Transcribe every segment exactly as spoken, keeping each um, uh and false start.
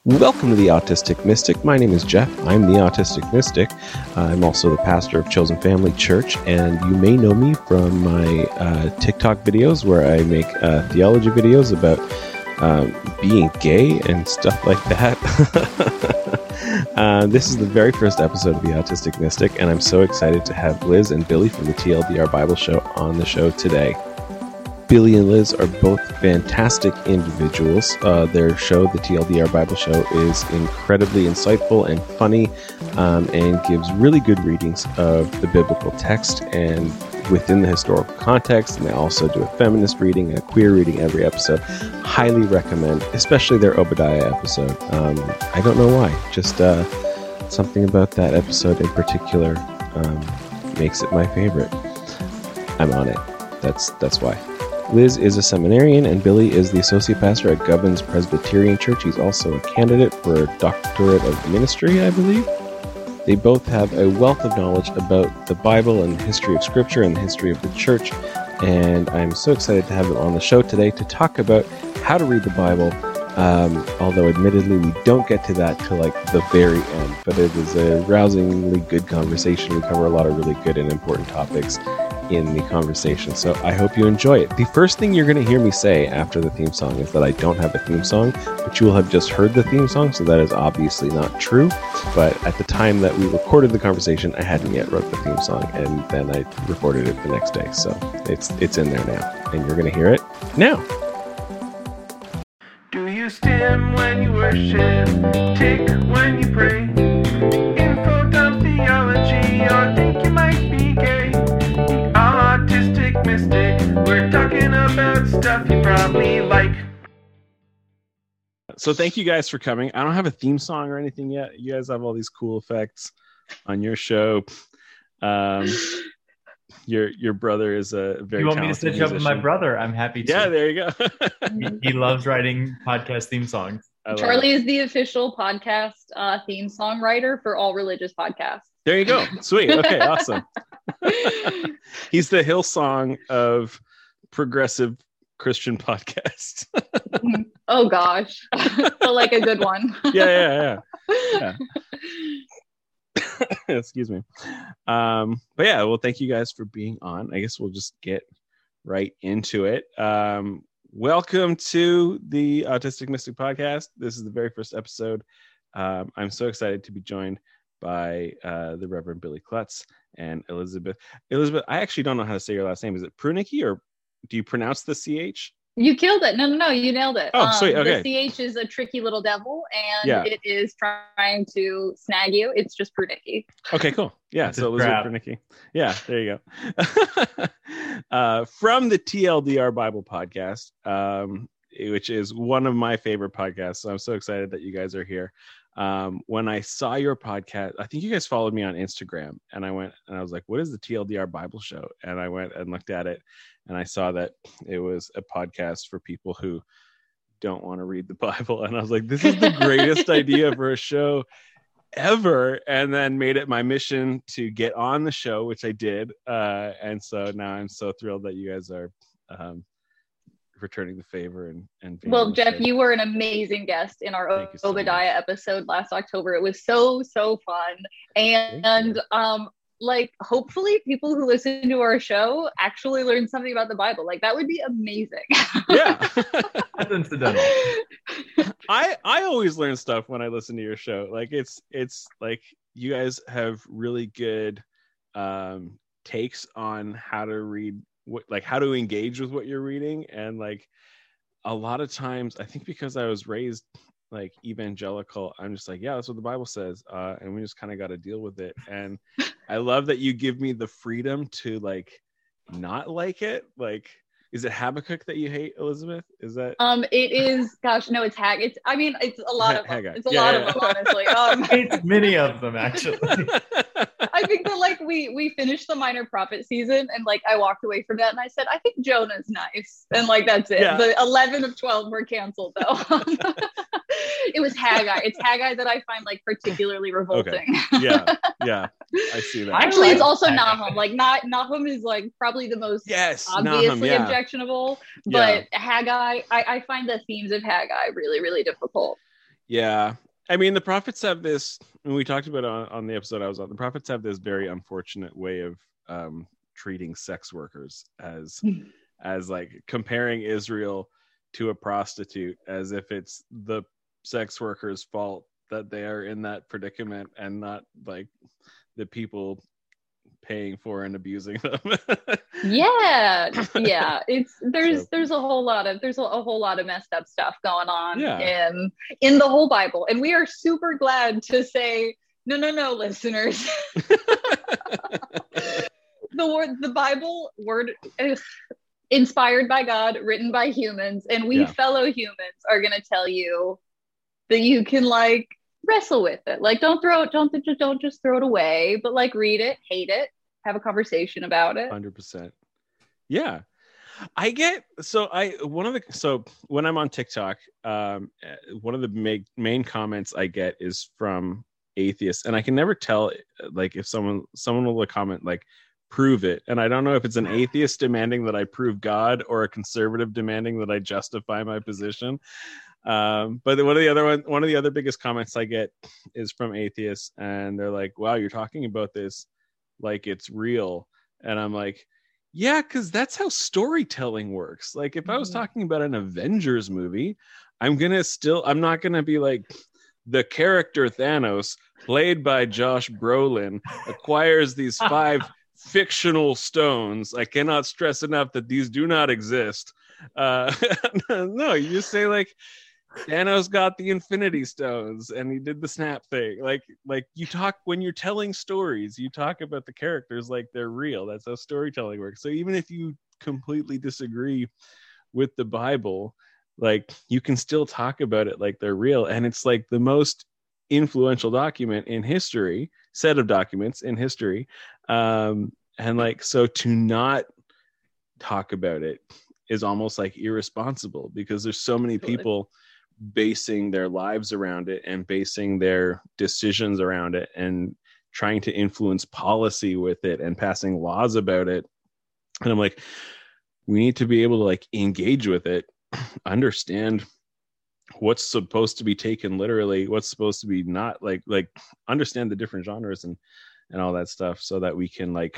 Welcome to the Autistic Mystic. My name is Jeff. I'm the Autistic Mystic. Uh, I'm also the pastor of Chosen Family Church, and you may know me from my uh, TikTok videos where I make uh, theology videos about um, being gay and stuff like that. uh, this is the very first episode of the Autistic Mystic, and I'm so excited to have Liz and Billy from the T L D R Bible Show on the show today. Billy and Liz are both fantastic individuals. Uh, their show, the T L D R Bible Show, is incredibly insightful and funny, um, and gives really good readings of the biblical text and within the historical context. And they also do a feminist reading and a queer reading every episode. Highly recommend, especially their Obadiah episode. Um, I don't know why, just uh, something about that episode in particular um, makes it my favorite. I'm on it. That's that's why. Liz is a seminarian, and Billy is the associate pastor at Govans Presbyterian Church. He's also a candidate for a doctorate of ministry, I believe. They both have a wealth of knowledge about the Bible and the history of Scripture and the history of the church, and I'm so excited to have them on the show today to talk about how to read the Bible, um, although admittedly we don't get to that till like the very end, but it is a rousingly good conversation. We cover a lot of really good and important topics in the conversation, so I hope you enjoy it. The first thing you're going to hear me say after the theme song is that I don't have a theme song, but you will have just heard the theme song, so that is obviously not true. But at the time that we recorded the conversation, I hadn't yet wrote the theme song, and then I recorded it the next day, so it's it's in there now, and you're going to hear it now. Do you stim when you worship? Tick when you pray? Info dump theology, or think you might be gay? The Autistic Mystic, we're talking about stuff you probably like. So thank you guys for coming. I don't have a theme song or anything yet. You guys have all these cool effects on your show. Um, your your brother is a very You want me to talented stitch up with my musician. brother? I'm happy to. Yeah, there you go. he, he loves writing podcast theme songs. I love Charlie it. is the official podcast uh, theme song writer for all religious podcasts. There you go. Sweet. Okay, awesome. He's the Hillsong of progressive Christian podcasts. Oh gosh, but like a good one. yeah, yeah, yeah. yeah. Excuse me. Um, but yeah, well, thank you guys for being on. I guess we'll just get right into it. Um, welcome to the Autistic Mystic Podcast. This is the very first episode. Um, I'm so excited to be joined by uh, the Reverend Billy Klutz and Elizabeth. Elizabeth, I actually don't know how to say your last name. Is it Prunicki, or do you pronounce the C H? You killed it. No, no, no, you nailed it. Oh, sweet. Okay. The C H is a tricky little devil, and Yeah. it is trying to snag you. It's just Prunicki. Okay, cool. Yeah, That's so a Elizabeth trap. Prunicki. Yeah, there you go. uh, from the T L D R Bible Podcast, um, which is one of my favorite podcasts. So I'm so excited that you guys are here. Um, when I saw your podcast, I think you guys followed me on Instagram, and I went and I was like, what is the T L D R Bible Show? And I went and looked at it, and I saw that it was a podcast for people who don't want to read the Bible. And I was like, this is the greatest idea for a show ever. And then made it my mission to get on the show, which I did. Uh, and so now I'm so thrilled that you guys are um, returning the favor and, and being Well, on the Jeff, show. you were an amazing guest in our Thank you so Obadiah episode last October. It was so, so fun. Thank And you. um, like, hopefully people who listen to our show actually learn something about the Bible. Like, that would be amazing. Yeah. That's incidental. I I always learn stuff when I listen to your show. Like it's it's like you guys have really good um takes on how to read what, like how to engage with what you're reading. And like a lot of times, I think because I was raised like evangelical, I'm just like, yeah, that's what the Bible says, uh and we just kind of got to deal with it. And I love that you give me the freedom to like not like it. Like, is it Habakkuk that you hate, Elizabeth? Is that Um, it is, gosh, no, it's Hag. It's, I mean, it's a lot Ha- of them. Haggai. It's a Yeah, lot yeah. of them, honestly. Um, It's many of them, actually. I think that like we we finished the Minor Prophet season, and like I walked away from that, and I said, I think Jonah's nice, and like that's it. Yeah. The eleven of twelve were canceled though. It was Haggai. It's Haggai that I find like particularly revolting. yeah, yeah, I see that. Actually, it's like also Haggai. Nahum. Like not Nahum is like probably the most yes, obviously Nahum, yeah. objectionable, Yeah. but Haggai, I, I find the themes of Haggai really, really difficult. Yeah. I mean, the prophets have this, and we talked about it on, on the episode I was on, the prophets have this very unfortunate way of um, treating sex workers as, as like comparing Israel to a prostitute, as if it's the sex worker's fault that they are in that predicament and not like the people paying for and abusing them. yeah yeah it's there's So- there's a whole lot of there's a, a whole lot of messed up stuff going on Yeah. in in the whole Bible, and we are super glad to say no no no listeners. the word the Bible word is inspired by God, written by humans, and we Yeah. fellow humans are going to tell you that you can like wrestle with it. Like don't throw it don't just don't just throw it away, but like read it, hate it, have a conversation about it. one hundred percent. Yeah. I get, so I, one of the, so when I'm on TikTok, um, one of the main, main comments I get is from atheists, and I can never tell, like, if someone, someone will comment, like, prove it. And I don't know if it's an atheist demanding that I prove God or a conservative demanding that I justify my position. Um, but one of the other one, one of the other biggest comments I get is from atheists, and they're like, wow, you're talking about this like it's real. And I'm like, yeah, because that's how storytelling works. Like if I was Mhm. talking about an Avengers movie, I'm gonna still I'm not gonna be like, the character Thanos, played by Josh Brolin, acquires these five fictional stones. I cannot stress enough that these do not exist. Uh no, you just say like, Thanos got the Infinity Stones and he did the snap thing. Like, like you talk when you're telling stories, you talk about the characters like they're real. That's how storytelling works. So even if you completely disagree with the Bible, like you can still talk about it like they're real. And it's like the most influential document in history, set of documents in history. Um, and like, so to not talk about it is almost like irresponsible, because there's so many Totally. people basing their lives around it and basing their decisions around it and trying to influence policy with it and passing laws about it. And I'm like, we need to be able to like engage with it, understand what's supposed to be taken literally, what's supposed to be not, like like understand the different genres and and all that stuff, so that we can like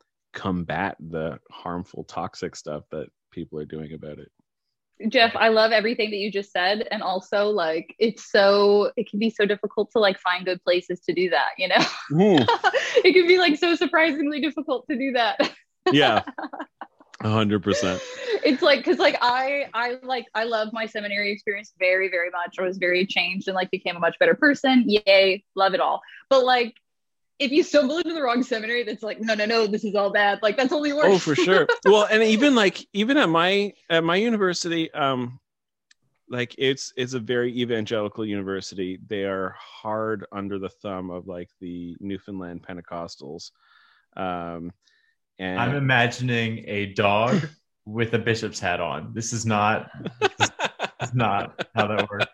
combat the harmful toxic stuff that people are doing about it. Jeff, I love everything that you just said. And also like, it's so, it can be so difficult to like find good places to do that, you know? Mm, It can be like so surprisingly difficult to do that. yeah, a hundred percent. It's like, cause like I, I like, I love my seminary experience very, very much. I was very changed and like became a much better person. Yay. Love it all. But like, if you stumble into the wrong seminary, that's like, no, no, no, this is all bad. Like that's only worse. Oh, for sure. Well, and even like even at my at my university, um, like it's it's a very evangelical university. They are hard under the thumb of like the Newfoundland Pentecostals. Um, and I'm imagining a dog with a bishop's hat on. This is not this is not how that works.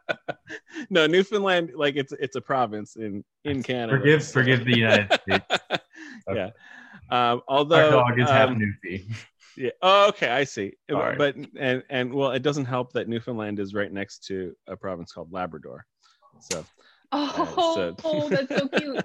No, Newfoundland, like it's it's a province in in Canada. Forgive So- forgive the United States. Yeah. Um, although Our dog is half um, Newfie. yeah. Oh, okay, I see. All right. But and and well, it doesn't help that Newfoundland is right next to a province called Labrador. So Oh, so- that's so cute.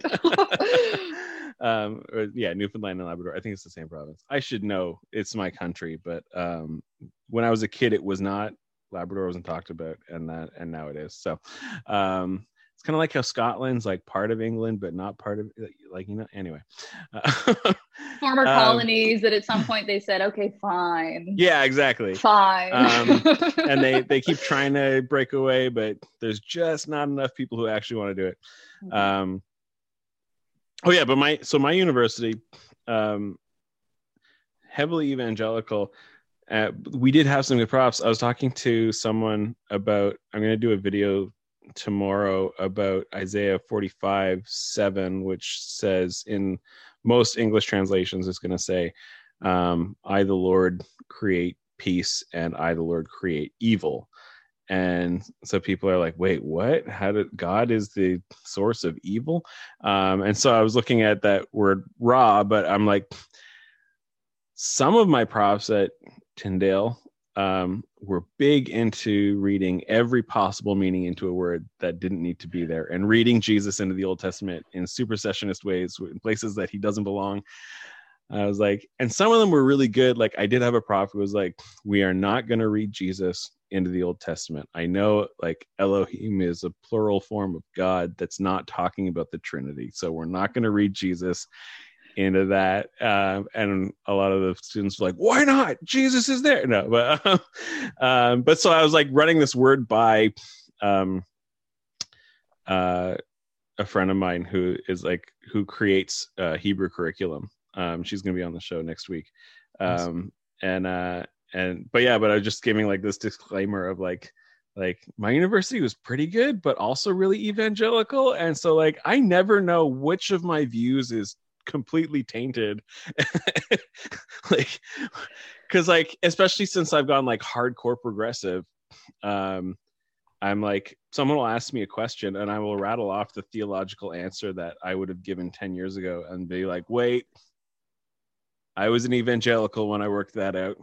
um or, yeah, Newfoundland and Labrador, I think it's the same province. I should know, it's my country, but um when I was a kid it was not. Labrador wasn't talked about, and that and now it is. So um it's kind of like how Scotland's like part of England but not part of, like, you know, anyway. Uh, Former Um, colonies that at some point they said, okay, fine. yeah, exactly. Fine. Um, and they they keep trying to break away, but there's just not enough people who actually want to do it. Um, oh yeah, but my so my university, um, heavily evangelical. Uh, we did have some good props. I was talking to someone about. I'm going to do a video tomorrow about Isaiah forty-five seven, which says in most English translations, it's going to say, um, "I the Lord create peace, and I the Lord create evil." And so people are like, wait, what? How did God is the source of evil? Um, and so I was looking at that word raw, but I'm like, some of my profs at Tyndale um, were big into reading every possible meaning into a word that didn't need to be there, and reading Jesus into the Old Testament in supersessionist ways, in places that he doesn't belong. I was like, and some of them were really good. Like, I did have a prof who was like, we are not going to read Jesus into the Old Testament. I know, like, Elohim is a plural form of God that's not talking about the Trinity. So we're not going to read Jesus into that. Uh, and a lot of the students were like, why not? Jesus is there. No, but, um, but so I was like running this word by um, uh, a friend of mine who is like, who creates uh, Hebrew curriculum. Um, she's going to be on the show next week. Um, and, uh, and, but yeah, but I was just giving like this disclaimer of like, like my university was pretty good, but also really evangelical. And so like, I never know which of my views is completely tainted. Like, cause like, especially since I've gone like hardcore progressive, um, I'm like, someone will ask me a question and I will rattle off the theological answer that I would have given ten years ago and be like, wait, I was an evangelical when I worked that out.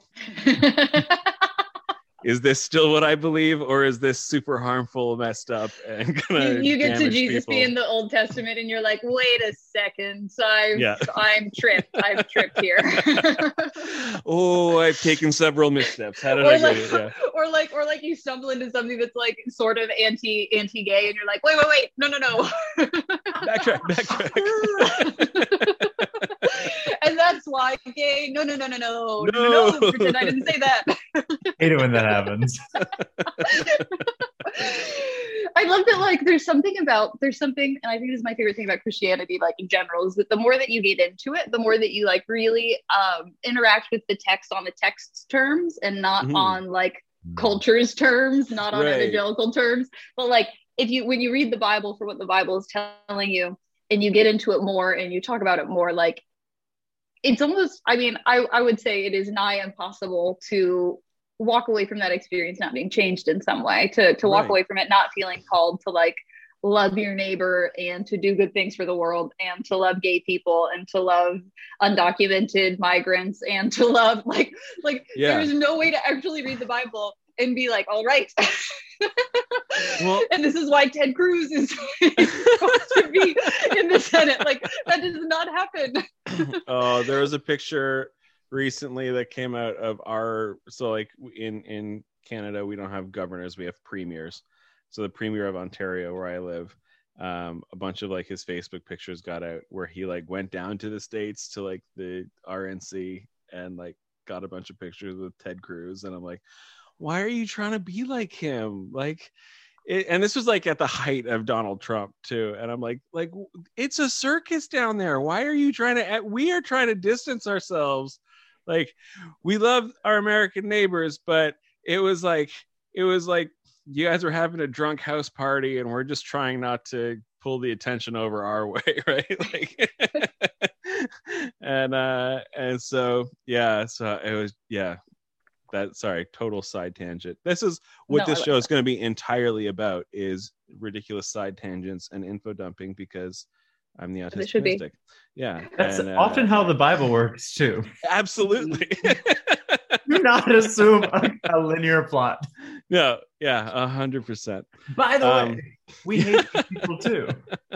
Is this still what I believe, or is this super harmful, messed up, and gonna you, you get to Jesus people? being the Old Testament, and you're like, wait a second, so I've, Yeah. I'm tripped. I've tripped here. Oh, I've taken several missteps. How did or I like, get it? Yeah. or like, or like, you stumble into something that's like sort of anti anti gay, and you're like, wait, wait, wait, no, no, no. Backtrack, backtrack. And that's why gay. No, no, no, no, no, no, No. no, no. Pretend I didn't say that. Hate it when that happens. I love that. Like, there's something about there's something, and I think this is my favorite thing about Christianity, like in general, is that the more that you get into it, the more that you like really um, interact with the text on the text's terms and not Mhm. on like culture's terms, not on Right. evangelical terms. But like, if you when you read the Bible for what the Bible is telling you, and you get into it more and you talk about it more, like it's almost. I mean, I I would say it is nigh impossible to walk away from that experience not being changed in some way, to to walk Right. away from it not feeling called to like love your neighbor and to do good things for the world and to love gay people and to love undocumented migrants and to love like like Yeah. there's no way to actually read the Bible and be like, all right. Well- and this is why Ted Cruz is supposed to be in the Senate. Like, that does not happen. Oh, there was a picture recently that came out of our, so like in in Canada we don't have governors, we have premiers. So the premier of Ontario, where I live, um a bunch of like his Facebook pictures got out where he like went down to the States to like the R N C and like got a bunch of pictures with Ted Cruz, and I'm like, why are you trying to be like him? Like it, and this was like at the height of Donald Trump too, and I'm like, like it's a circus down there. Why are you trying to? We are trying to distance ourselves. Like, we love our American neighbors, but it was like it was like you guys were having a drunk house party, and we're just trying not to pull the attention over our way, right? Like, and uh, and so yeah, so it was yeah. That sorry, total side tangent. This is what No, this I like show is going to be entirely about: is ridiculous side tangents and info dumping, because I'm the It should be. autistic. Yeah, That's and, uh, often how the Bible works too. absolutely. Do not assume a, a linear plot. No, yeah, a hundred percent. By the Um, way, we hate these people too.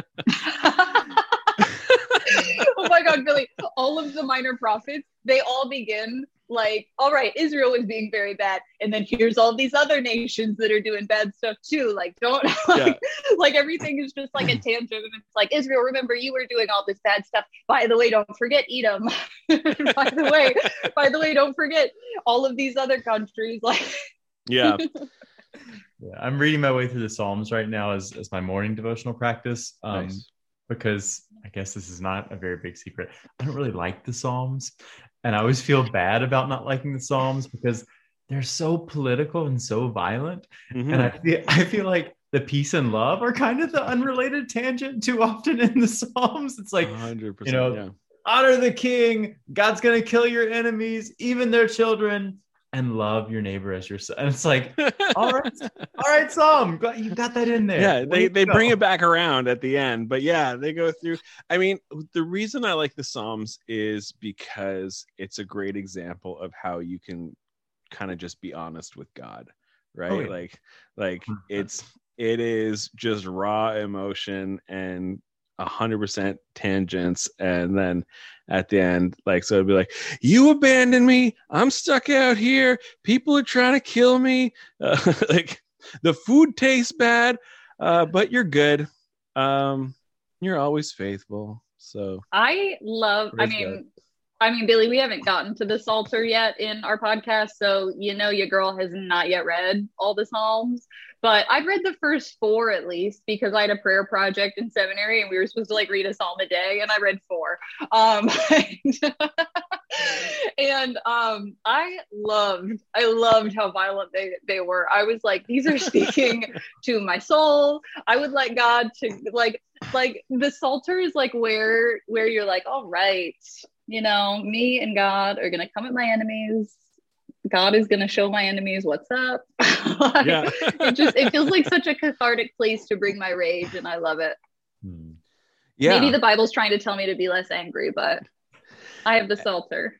Oh my God, Billy, all of the minor prophets, they all begin like, all right, Israel is being very bad, and then here's all these other nations that are doing bad stuff too. Like, don't like, like everything is just like a tangent, and it's like, Israel, remember you were doing all this bad stuff. By the way, don't forget Edom. by the way, by the way, don't forget all of these other countries. Like, Yeah. Yeah, I'm reading my way through the Psalms right now as, as my morning devotional practice. Um, Nice. Because I guess this is not a very big secret. I don't really like the Psalms. And I always feel bad about not liking the Psalms because they're so political and so violent. Mhm. And I feel, I feel like the peace and love are kind of the unrelated tangent too often in the Psalms. It's like, a hundred percent. you know, Yeah. honor the king. God's going to kill your enemies, even their children, and love your neighbor as yourself. And it's like, all right, all right, Psalm, you got that in there. Yeah, Way they, to they go. bring it back around at the end, but yeah, they go through. I mean, the reason I like the Psalms is because it's a great example of how you can kind of just be honest with God, right? Oh, yeah. Like like it's it is just raw emotion and a hundred percent tangents, and then at the end, like, so it'd be like, you abandoned me, I'm stuck out here, people are trying to kill me, uh, like the food tastes bad, uh but you're good, um you're always faithful. So I love, I Praise mean, God. I mean, Billy, we haven't gotten to the Psalter yet in our podcast. So, you know, your girl has not yet read all the Psalms, but I've read the first four at least because I had a prayer project in seminary and we were supposed to like read a Psalm a day, and I read four. Um, and um, I loved, I loved how violent they, they were. I was like, these are speaking to my soul. I would like God to like, like the Psalter is like where, where you're like, all right, you know, me and God are going to come at my enemies. God is going to show my enemies what's up. Like, Yeah. it just, it feels like such a cathartic place to bring my rage, and I love it. Hmm. Yeah. Maybe the Bible's trying to tell me to be less angry, but I have the Psalter.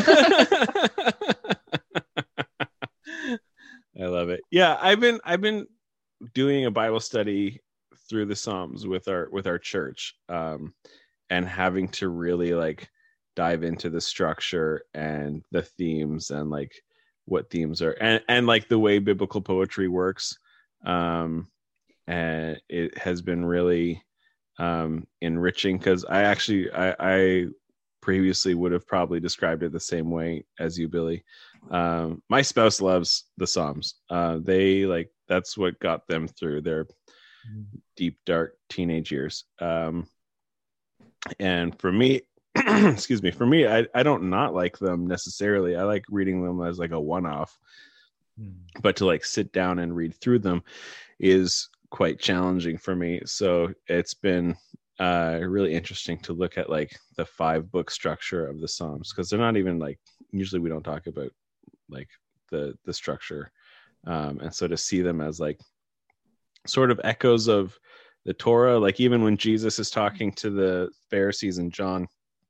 I love it. Yeah, I've been I've been doing a Bible study through the Psalms with our with our church, um, and having to really like dive into the structure and the themes and like what themes are, and and like the way biblical poetry works, um, and it has been really um, enriching, because I actually I, I previously would have probably described it the same way as you, Billy. Um, my spouse loves the Psalms. Uh, they like, that's what got them through their deep, dark teenage years. Um, and for me, excuse me, for me, I, I don't not like them necessarily. I like reading them as like a one-off, Hmm. but to like sit down and read through them is quite challenging for me. So it's been uh really interesting to look at like the five book structure of the Psalms, because they're not even like, usually we don't talk about like the the structure, um and so to see them as like sort of echoes of the Torah, like even when Jesus is talking to the Pharisees in John,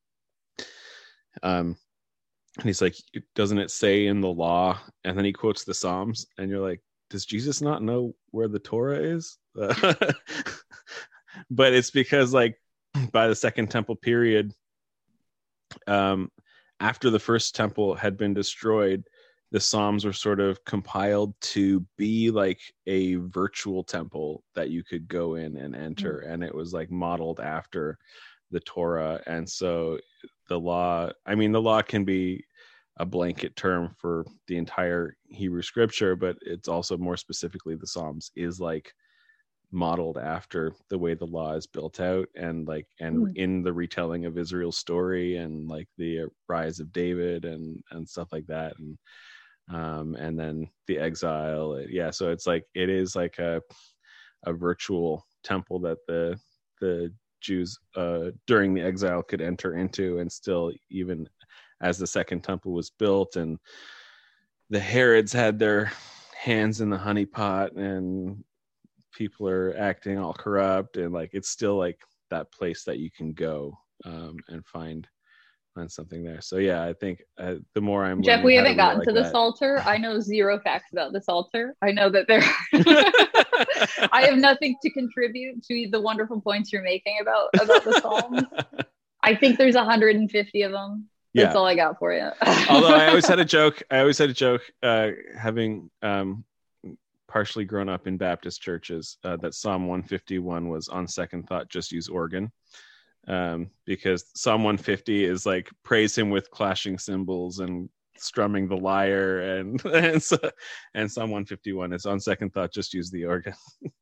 um and he's like, doesn't it say in the law, and then he quotes the Psalms, and you're like, does Jesus not know where the Torah is? But it's because like by the Second Temple period, um, after the first temple had been destroyed, the Psalms were sort of compiled to be like a virtual temple that you could go in and enter. Mm-hmm. And it was like modeled after the Torah. And so the law, I mean, the law can be a blanket term for the entire Hebrew scripture, but it's also more specifically the Psalms is like modeled after the way the law is built out, and like and mm. in the retelling of Israel's story and like the rise of David and and stuff like that, and um and then the exile. Yeah, so it's like it is like a a virtual temple that the the Jews uh during the exile could enter into, and still even as the second temple was built and the Herods had their hands in the honeypot and people are acting all corrupt, and like it's still like that place that you can go um and find find something there. So yeah, I think uh, the more I'm Jeff, we haven't gotten like to the that. Psalter. I know zero facts about the Psalter. I know that there I have nothing to contribute to the wonderful points you're making about about the Psalms. I think there's one hundred fifty of them. That's yeah. all I got for you. Although I always had a joke. I always had a joke uh having um partially grown up in Baptist churches, uh, that Psalm one fifty-one was on second thought just use organ, um, because Psalm one fifty is like praise him with clashing cymbals and strumming the lyre, and and, so, and Psalm one fifty-one is on second thought just use the organ.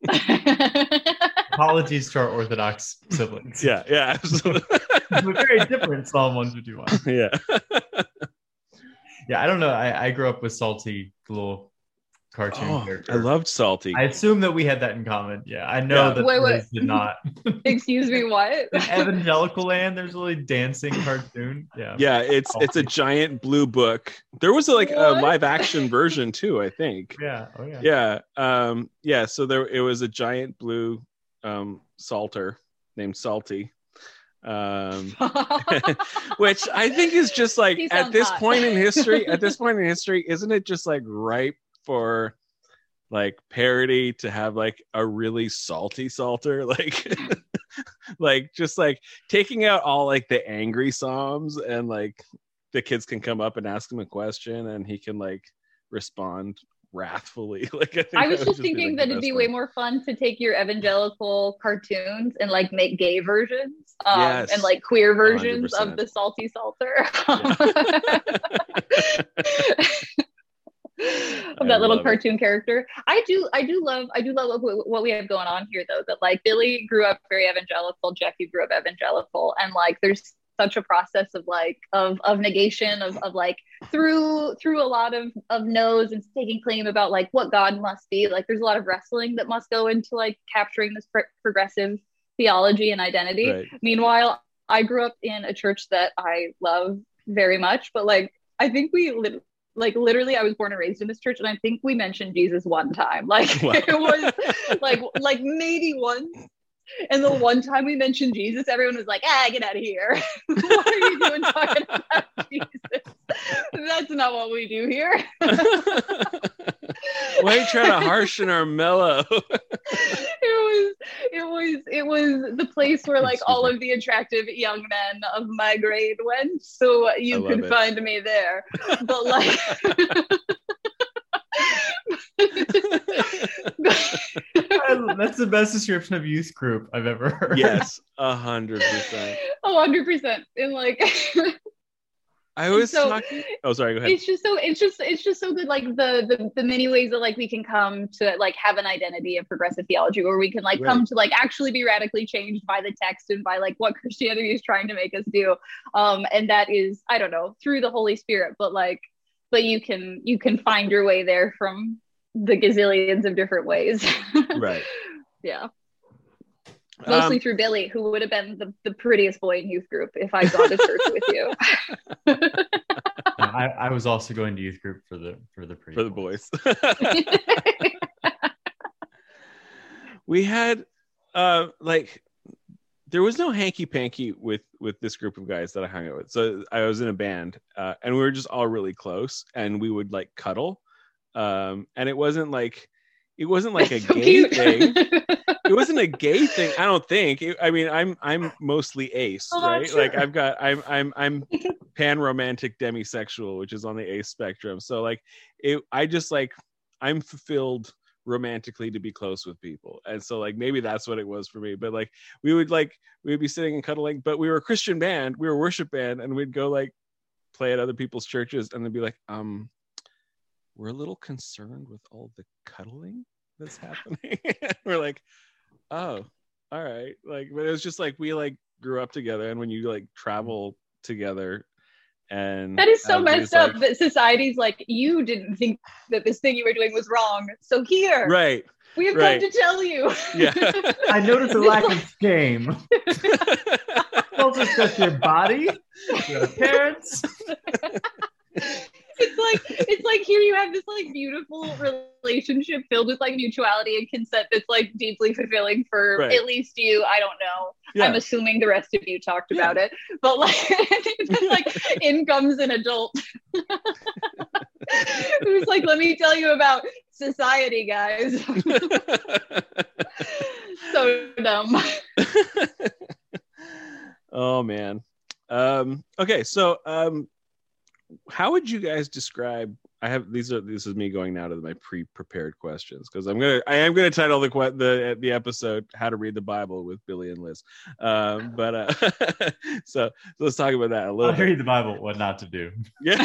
Apologies to our Orthodox siblings. Yeah, yeah, absolutely. It's a very different Psalm one fifty-one. Yeah. Yeah, I don't know. I, I grew up with Salty, the little cartoon oh, character. I loved Salty. I assume that we had that in common. Yeah, I know Yeah. that Wait, Liz wait. did not. Excuse me, what? In Evangelical Land, there's a really dancing cartoon. Yeah. Yeah, it's it's a giant blue book. There was a, like What? a live action version too, I think. Yeah. Oh yeah. Yeah. Um, yeah. So there, it was a giant blue um, Psalter named Salty, Um, which I think is just like He at sounds this hot. point in history, at this point in history, isn't it just like ripe for like parody to have like a really salty Psalter, like like just like taking out all like the angry Psalms, and like the kids can come up and ask him a question and he can like respond wrathfully. Like I, think I was that would just be, thinking like, that the it'd be best way one. more fun to take your evangelical cartoons and like make gay versions, um, Yes. and like queer versions one hundred percent. of the salty Psalter. Of I that little love it. cartoon character. I do, I do love, I do love what, what we have going on here, though. That like Billy grew up very evangelical, Jeffy grew up evangelical, and like there's such a process of like of of negation of of like through through a lot of of no's and taking claim about like what God must be. Like there's a lot of wrestling that must go into like capturing this pro- progressive theology and identity. Right. Meanwhile, I grew up in a church that I love very much, but like I think we lit- like literally I was born and raised in this church, and I think we mentioned Jesus one time. Like Wow. it was like like maybe once. And the one time we mentioned Jesus, everyone was like, ah, get out of here. What are you doing talking about Jesus? That's not what we do here. Why are you trying to harshen our mellow? It was it was it was the place where like all of the attractive young men of my grade went. So you I love could it. find me there. But like I- that's the best description of youth group I've ever heard. Yes, a hundred percent. a hundred percent. And like I was so- talking. Oh, sorry. Go ahead. it's just so it's just it's just so good, like the, the the many ways that like we can come to like have an identity of progressive theology, where we can like come Right. to like actually be radically changed by the text and by like what Christianity is trying to make us do, um and that is, I don't know, through the Holy Spirit, but like but you can you can find your way there from the gazillions of different ways. Right. Yeah, mostly Um, through Billy, who would have been the, the prettiest boy in youth group if I'd gone to church with you. I, I was also going to youth group for the for the pretty for the boys. We had uh like there was no hanky panky with with this group of guys that I hung out with. So I was in a band, uh, and we were just all really close, and we would like cuddle. Um, and it wasn't like it wasn't like a So gay cute. thing. It wasn't a gay thing. I don't think. It, I mean, I'm I'm mostly ace, Oh, right? sure. Like I've got I'm I'm I'm pan romantic demisexual, which is on the ace spectrum. So like it, I just like I'm fulfilled romantically to be close with people, and so like maybe that's what it was for me. But like we would like we would be sitting and cuddling, but we were a Christian band, we were a worship band, and we'd go like play at other people's churches, and they'd be like, um. we're a little concerned with all the cuddling that's happening. We're like, oh, all right. Like, but it was just like we like grew up together, and when you like travel together, and That is so have messed these, up like- that society's like, you didn't think that this thing you were doing was wrong. So here, right? we have right. come to tell you. Yeah. I noticed a lack of shame. Don't discuss your body, your appearance. It's like it's like here you have this like beautiful relationship filled with like mutuality and consent that's like deeply fulfilling for Right. at least you. I don't know. Yeah. I'm assuming the rest of you talked about it, but like it's just like in comes an adult who's like, let me tell you about society, guys. So dumb. Oh man. Um, okay, so um, how would you guys describe? I have these are this is me going now to my pre-prepared questions, because I'm gonna I am gonna title the que- the the episode "How to Read the Bible with Billy and Liz." Um, but uh, so, so let's talk about that a little I'll bit. read the Bible, what not to do. Yeah.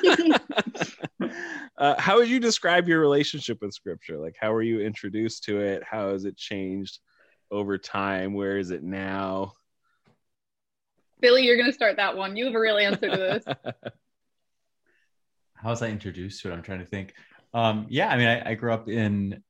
uh, how would you describe your relationship with Scripture? Like, how were you introduced to it? How has it changed over time? Where is it now? Billy, you're gonna start that one. You have a real answer to this. How was I introduced to it? I'm trying to think. Um, yeah, I mean, I, I grew up in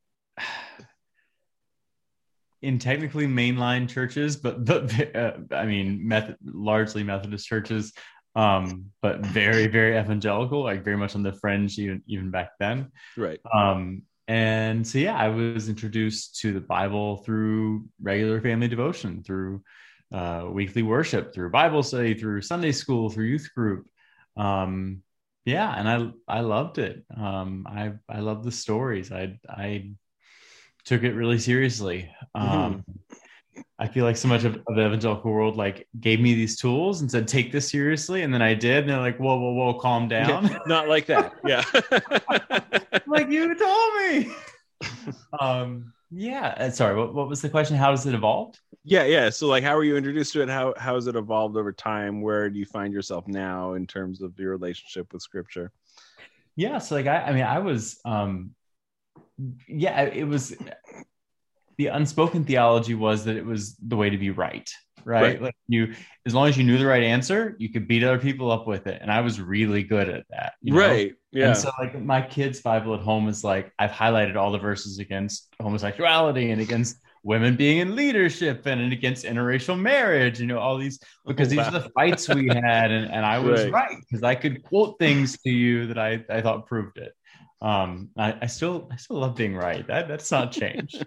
in technically mainline churches, but but uh, I mean, method, largely Methodist churches, um, but very very evangelical, like very much on the fringe even even back then. Right. Um, and so yeah, I was introduced to the Bible through regular family devotion, through uh, weekly worship, through Bible study, through Sunday school, through youth group. Um, yeah, and I I loved it. Um, I I loved the stories. I I took it really seriously. Um, mm-hmm. I feel like so much of, of the evangelical world like gave me these tools and said, take this seriously. And then I did. And they're like, whoa, whoa, whoa, calm down. Yeah, not like that. Yeah. Like you told me. um, yeah. Sorry. What, what was the question? How has it evolved? Yeah. Yeah. So like, how were you introduced to it? How, how has it evolved over time? Where do you find yourself now in terms of your relationship with scripture? Yeah. So like, I, I mean, I was, um, yeah, it was, the unspoken theology was that it was the way to be right, right? right? Like you, as long as you knew the right answer, you could beat other people up with it. And I was really good at that. You know? Right. Yeah. And so like my kids' Bible at home is like, I've highlighted all the verses against homosexuality and against women being in leadership and, and against interracial marriage, you know, all these, because oh, wow. these are the fights we had. And, and I was right because right, I could quote things to you that I, I thought proved it. Um, I, I still, I still love being right. That that's not changed.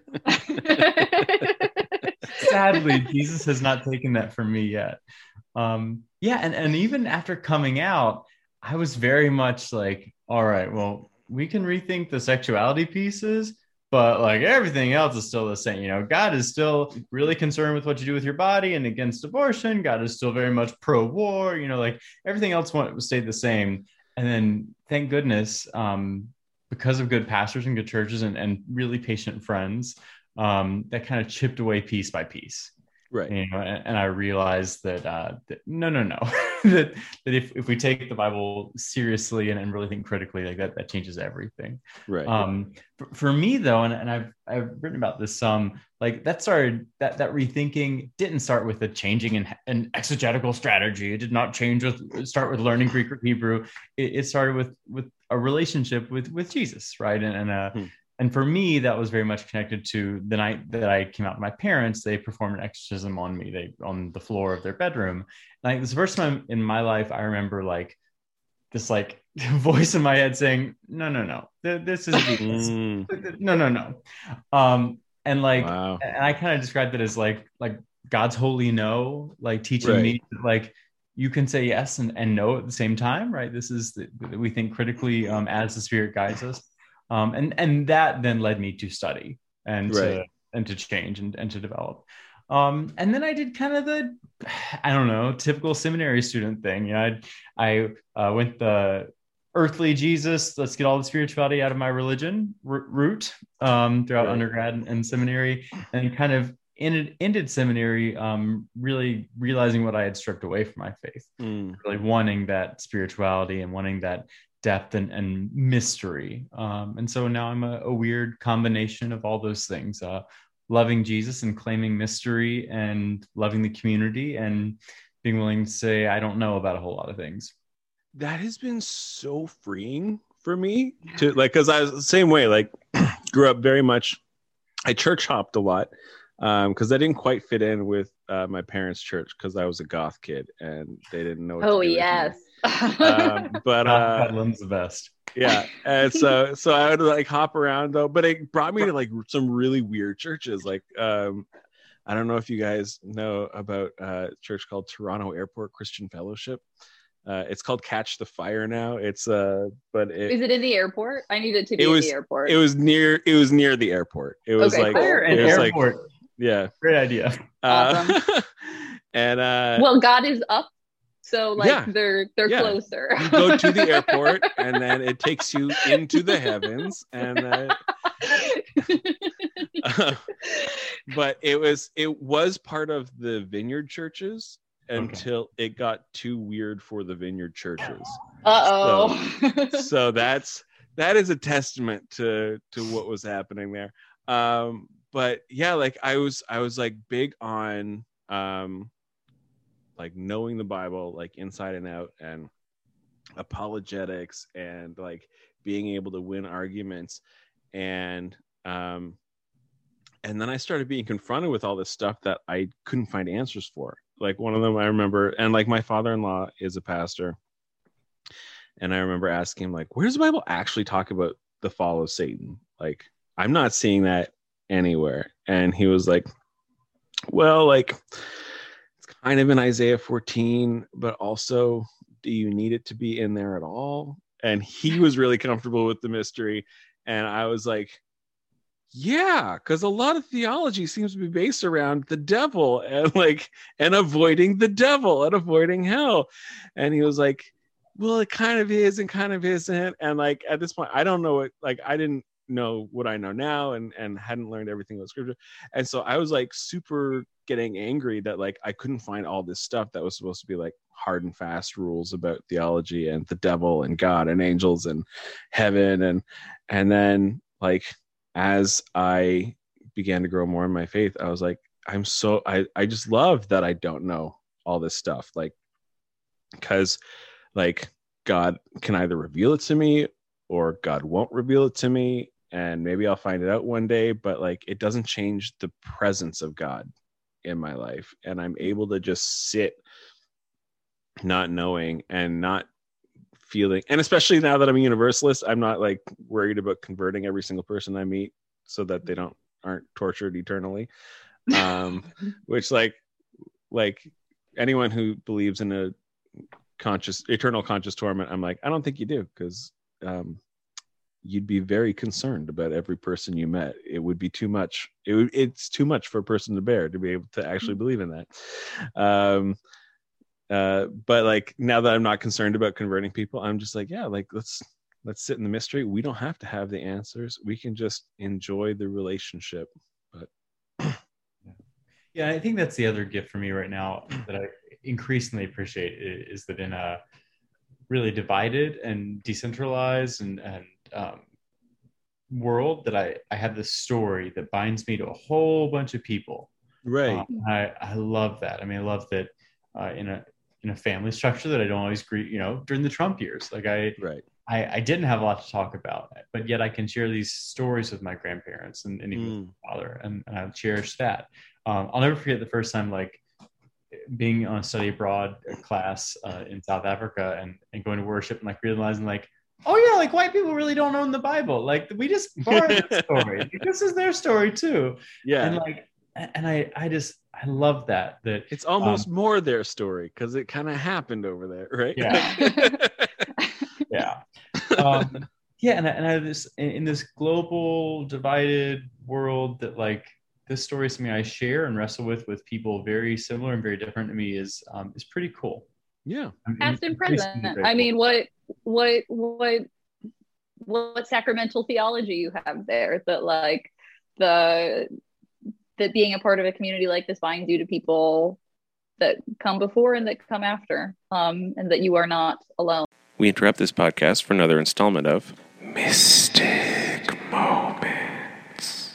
Sadly, Jesus has not taken that from me yet. Um, yeah, and and even after coming out, I was very much like, all right, well, we can rethink the sexuality pieces, but like everything else is still the same. You know, God is still really concerned with what you do with your body and against abortion. God is still very much pro-war. You know, like everything else stayed the same. And then, thank goodness. Um, because of good pastors and good churches and, and really patient friends, um, that kind of chipped away piece by piece. Right. You know, and, and I realized that, uh, that no, no, no, that, that if, if we take the Bible seriously and, and really think critically, like that, that changes everything. Right. Um, for, for me though, and, and I've, I've written about this some, like that started, that, that rethinking didn't start with a changing in an exegetical strategy. It did not change with, start with learning Greek or Hebrew. It, it started with, with a relationship with, with Jesus. Right. And, and, uh, hmm. And for me, that was very much connected to the night that I came out to my parents. They performed an exorcism on me, they on the floor of their bedroom. Like this first time in my life, I remember like this like voice in my head saying, "No, no, no, this is mm. no, no, no." Um, and like, wow. and I kind of described it as like like God's holy no, like teaching right. me that, like you can say yes and, and no at the same time, right? This is the, we think critically um, as the Spirit guides us. Um, and, and that then led me to study and, right. to, and to change and, and to develop. Um, and then I did kind of the, I don't know, typical seminary student thing. You know, I, I uh, went the earthly Jesus, let's get all the spirituality out of my religion r- route um, throughout right. undergrad and, and seminary, and kind of ended, ended seminary um, really realizing what I had stripped away from my faith, mm. really wanting that spirituality and wanting that depth and, and mystery. Um, and so now I'm a, a weird combination of all those things, uh, loving Jesus and claiming mystery and loving the community and being willing to say, I don't know about a whole lot of things. That has been so freeing for me to like, cause I was the same way, like grew up very much, I church hopped a lot um, cause I didn't quite fit in with uh, my parents' church cause I was a goth kid and they didn't know what oh to do yes um, but uh Lynn's the best. Yeah, and so so I would like hop around though, but it brought me to like some really weird churches. Like um I don't know if you guys know about uh, a church called Toronto Airport Christian Fellowship. Uh, it's called Catch the Fire now. It's uh, but it, is it in the airport? I need it to be it was, in the airport. It was near. It was near the airport. It was okay, like cool. an it was airport. Like, yeah, great idea. Uh, awesome. and uh, well, God is up. So like yeah, they're they're yeah. closer. You go to the airport and then it takes you into the heavens. And uh, uh, but it was it was part of the Vineyard churches until okay. it got too weird for the Vineyard churches. Uh-oh. So, so that's that is a testament to to what was happening there. Um, but yeah, like I was I was like big on um like knowing the Bible like inside and out and apologetics and like being able to win arguments. And um and then I started being confronted with all this stuff that I couldn't find answers for. Like one of them I remember, and like my father-in-law is a pastor, and I remember asking him like, where does the Bible actually talk about the fall of Satan? Like I'm not seeing that anywhere. And he was like, well, like kind of in Isaiah fourteen, but also, do you need it to be in there at all? And he was really comfortable with the mystery. And I was like, yeah, because a lot of theology seems to be based around the devil and like, and avoiding the devil and avoiding hell. And he was like, well, it kind of is and kind of isn't. And like, at this point, I don't know what, like, I didn't know what I know now and, and hadn't learned everything about scripture. And so I was like super getting angry that like, I couldn't find all this stuff that was supposed to be like hard and fast rules about theology and the devil and God and angels and heaven. And, and then like, as I began to grow more in my faith, I was like, I'm so, I, I just love that I don't know all this stuff. Like, because like God can either reveal it to me or God won't reveal it to me. And maybe I'll find it out one day, but like, it doesn't change the presence of God in my life. And I'm able to just sit not knowing and not feeling, and especially now that I'm a universalist, I'm not like worried about converting every single person I meet so that they don't aren't tortured eternally. Um, which like like anyone who believes in a conscious eternal conscious torment, I'm like, I don't think you do, because um, you'd be very concerned about every person you met. It would be too much. It would, it's too much for a person to bear to be able to actually believe in that. Um, Uh, but like now that I'm not concerned about converting people, I'm just like, yeah, like let's let's sit in the mystery. We don't have to have the answers. We can just enjoy the relationship. But yeah, I think that's the other gift for me right now that I increasingly appreciate is, is that in a really divided and decentralized and and um, world that I I have this story that binds me to a whole bunch of people. Right. Um, I I love that. I mean, I love that uh, in a in a family structure that I don't always agree, you know, during the Trump years. Like I, right. I, I didn't have a lot to talk about, but yet I can share these stories with my grandparents and, and even mm. with my father, and, and I cherish that. Um, I'll never forget the first time, like being on a study abroad class uh, in South Africa and, and going to worship and like realizing like, oh yeah, like white people really don't own the Bible. Like we just borrowed the story. Like, this is their story too. Yeah. And like, and I, I just, I love that, that it's almost um, more their story because it kind of happened over there. Right. Yeah. yeah. Um, yeah. And I, and I this in, in this global divided world that like this story is something I share and wrestle with, with people very similar and very different to me is, um, is pretty cool. Yeah. Past and present. I mean, what, what, what, what sacramental theology you have there that like the, that being a part of a community like this binds you to people that come before and that come after, um, and that you are not alone. We interrupt this podcast for another installment of Mystic Moments.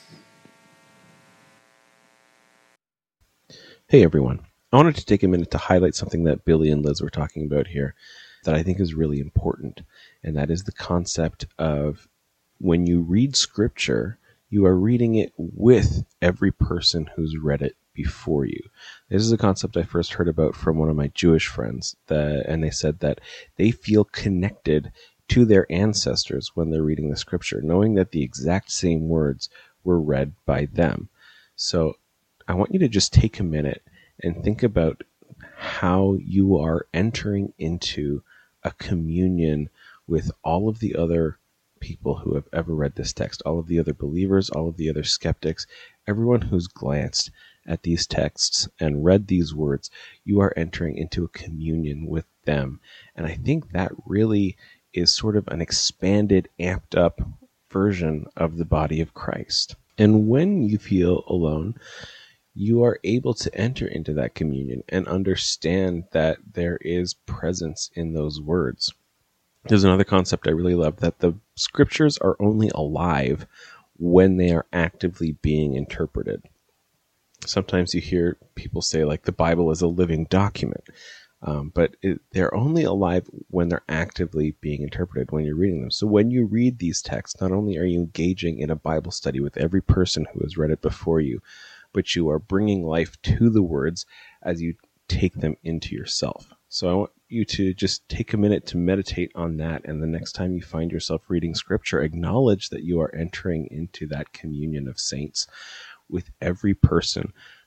Hey everyone. I wanted to take a minute to highlight something that Billy and Liz were talking about here that I think is really important, and that is the concept of when you read scripture, you are reading it with every person who's read it before you. This is a concept I first heard about from one of my Jewish friends, that, and they said that they feel connected to their ancestors when they're reading the scripture, knowing that the exact same words were read by them. So I want you to just take a minute and think about how you are entering into a communion with all of the other people who have ever read this text, all of the other believers, all of the other skeptics, everyone who's glanced at these texts and read these words. You are entering into a communion with them. And I think that really is sort of an expanded, amped up version of the body of Christ. And when you feel alone, you are able to enter into that communion and understand that there is presence in those words. There's another concept I really love, that the scriptures are only alive when they are actively being interpreted. Sometimes you hear people say, like, the Bible is a living document, um, but it, they're only alive when they're actively being interpreted, when you're reading them. So when you read these texts, not only are you engaging in a Bible study with every person who has read it before you, but you are bringing life to the words as you take them into yourself. So I want you to just take a minute to meditate on that. And the next time you find yourself reading scripture, acknowledge that you are entering into that communion of saints with every person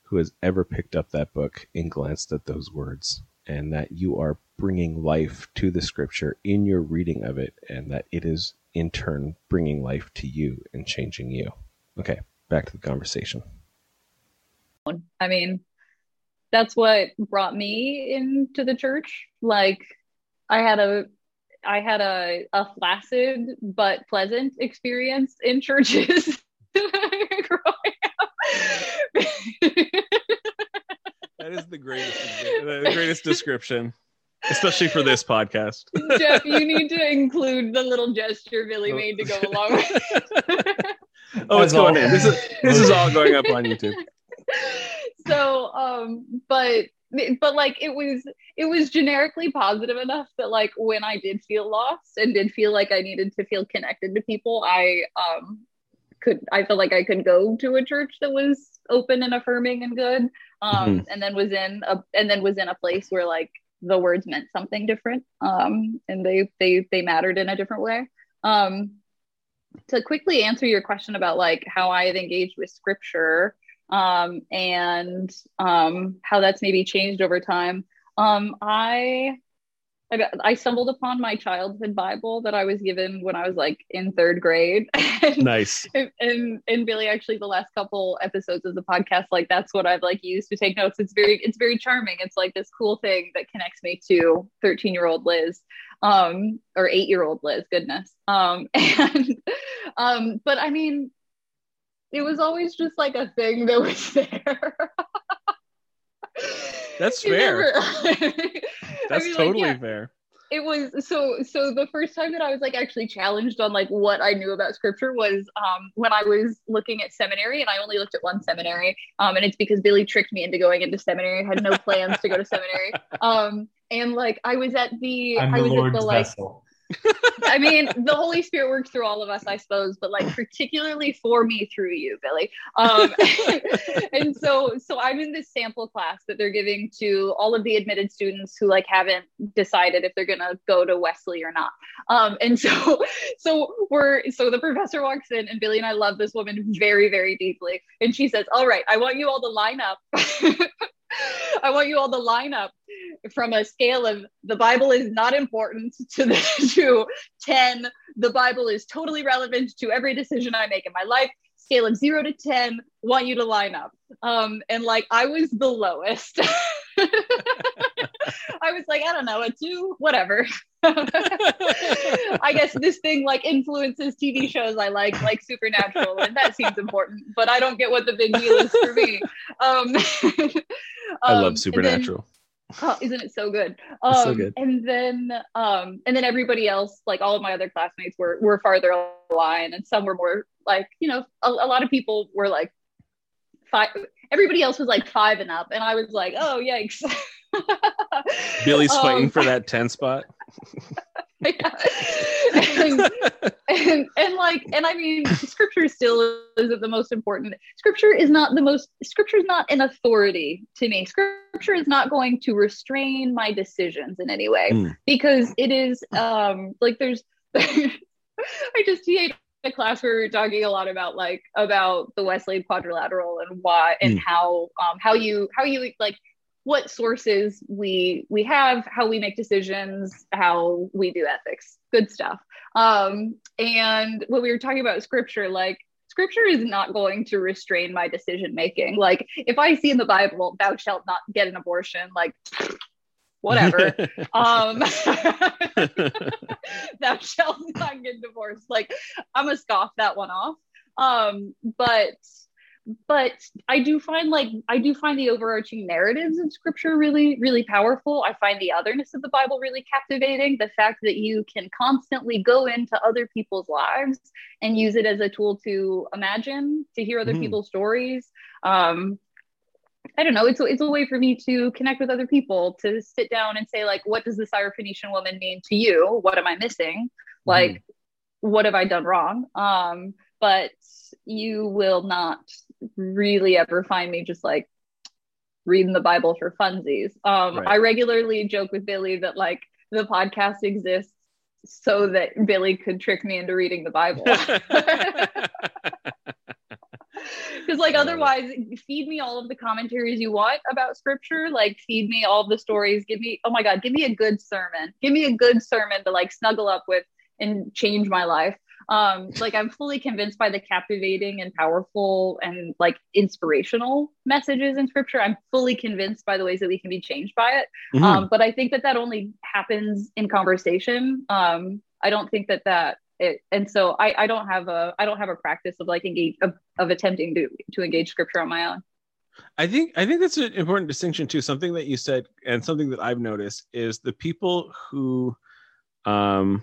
who has ever picked up that book and glanced at those words, and that you are bringing life to the scripture in your reading of it, and that it is in turn bringing life to you and changing you. Okay, back to the conversation. I mean, that's what brought me into the church. Like, I had a I had a, a flaccid but pleasant experience in churches growing up. That is the greatest, the greatest description, especially for this podcast. Jeff, you need to include the little gesture Billy made to go along with it. Oh, it's going in. This is this is all going up on YouTube. So, um, but but like it was it was generically positive enough that like when I did feel lost and did feel like I needed to feel connected to people, I um could I felt like I could go to a church that was open and affirming and good, um, mm-hmm. and then was in a and then was in a place where like the words meant something different, um, and they they they mattered in a different way. Um, to quickly answer your question about like how I have engaged with scripture, um, and um, how that's maybe changed over time, um, I. I stumbled upon my childhood Bible that I was given when I was like in third grade. and, nice. And, and and Billy, actually, the last couple episodes of the podcast, like that's what I've like used to take notes. It's very it's very charming. It's like this cool thing that connects me to thirteen year old Liz, um, or eight year old Liz. Goodness. Um, and um, but I mean, it was always just like a thing that was there. That's fair. That's I mean, totally like, yeah, fair. It was so so the first time that I was like actually challenged on like what I knew about scripture was um when I was looking at seminary, and I only looked at one seminary, um and it's because Billy tricked me into going into seminary. I had no plans to go to seminary, um and like I was at the I'm I the was Lord's at the like vessel. I mean, the Holy Spirit works through all of us, I suppose, but like particularly for me through you, Billy. Um, and so, so I'm in this sample class that they're giving to all of the admitted students who like haven't decided if they're going to go to Wesley or not. Um, and so, so we're, so the professor walks in, and Billy and I love this woman very, very deeply. And she says, "All right, I want you all to line up." I want you all to line up from a scale of the Bible is not important to the to ten. The Bible is totally relevant to every decision I make in my life. Scale of zero to ten. Want you to line up. Um, and like I was the lowest. I was like, I don't know, a two, whatever. I guess this thing like influences T V shows I like, like Supernatural, and that seems important, but I don't get what the big deal is for me. Um, I love um, Supernatural. Then, oh, isn't it so good? Um, it's so good. And then, um, and then everybody else, like all of my other classmates, were were farther along, and some were more like, you know, a, a lot of people were like five. Everybody else was like five and up, and I was like, oh yikes. Billy's um, fighting for that ten spot. Yeah. and, and, and like, and I mean, scripture still isn't the most important. Scripture is not the most, scripture is not an authority to me. Scripture is not going to restrain my decisions in any way, mm. because it is um, like there's, I just hate a class where we were talking a lot about like, about the Wesley quadrilateral and why, and mm. how, um, how you, how you like, what sources we we have, how we make decisions, how we do ethics, good stuff. Um, and when we were talking about scripture, like scripture is not going to restrain my decision making. Like if I see in the Bible, "Thou shalt not get an abortion," like whatever. um, "Thou shalt not get divorced," like I'm gonna scoff that one off. Um, but But I do find like, I do find the overarching narratives of scripture really, really powerful. I find the otherness of the Bible really captivating. The fact that you can constantly go into other people's lives and use it as a tool to imagine, to hear other mm. people's stories. Um, I don't know. It's, it's a way for me to connect with other people, to sit down and say like, what does the Syrophoenician woman mean to you? What am I missing? Like, mm. what have I done wrong? Um, but you will not really ever find me just like reading the Bible for funsies. Um, right. I regularly joke with Billy that like the podcast exists so that Billy could trick me into reading the Bible. Because like otherwise, feed me all of the commentaries you want about scripture. Like feed me all the stories. Give me, oh my God, give me a good sermon. Give me a good sermon to like snuggle up with and change my life. Um, like I'm fully convinced by the captivating and powerful and like inspirational messages in scripture. I'm fully convinced by the ways that we can be changed by it. Mhm. Um, but I think that that only happens in conversation. Um, I don't think that that it, and so I, I don't have a, I don't have a practice of like engage of, of attempting to, to engage scripture on my own. I think I think that's an important distinction too. Something that you said and something that I've noticed is the people who, um,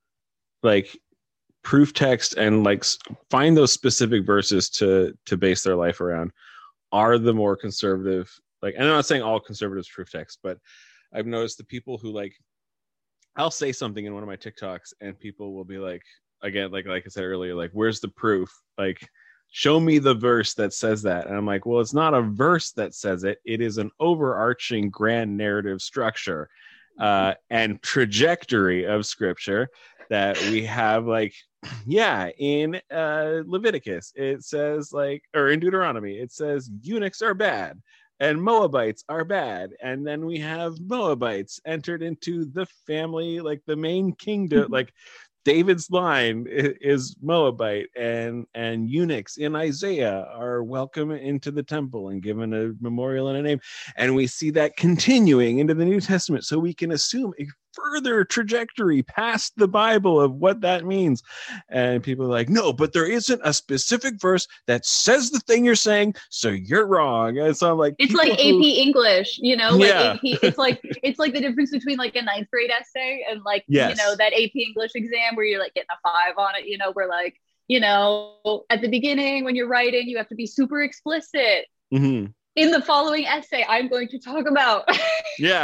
like proof text and like find those specific verses to to base their life around are the more conservative. Like, and I'm not saying all conservatives proof text, but I've noticed the people who like, I'll say something in one of my TikToks and people will be like, again, like like I said earlier, like, where's the proof? Like, show me the verse that says that. And I'm like, well, it's not a verse that says it. It is an overarching grand narrative structure uh, and trajectory of scripture that we have. Like, yeah, in uh, Leviticus, it says like, or in Deuteronomy, it says eunuchs are bad and Moabites are bad. And then we have Moabites entered into the family, like the main kingdom, like David's line is Moabite, and and eunuchs in Isaiah are welcome into the temple and given a memorial and a name. And we see that continuing into the New Testament. So we can assume a further trajectory past the Bible of what that means. And people are like, no, but there isn't a specific verse that says the thing you're saying, so you're wrong. And so I'm like, it's like who... A P English, you know, like yeah. A P, it's like it's like the difference between like a ninth grade essay and like yes. you know that A P English exam where you're like getting a five on it, you know, where like, you know, at the beginning when you're writing, you have to be super explicit. Mm-hmm. In the following essay, I'm going to talk about yeah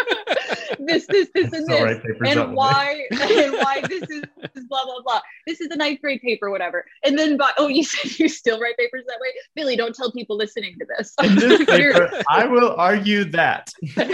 this, this, this, and this, right and why, and why this is blah blah blah. This is a ninth grade paper, whatever. And then, by, oh, you said you still write papers that way, Billy? Don't tell people listening to this. In this paper, I will argue that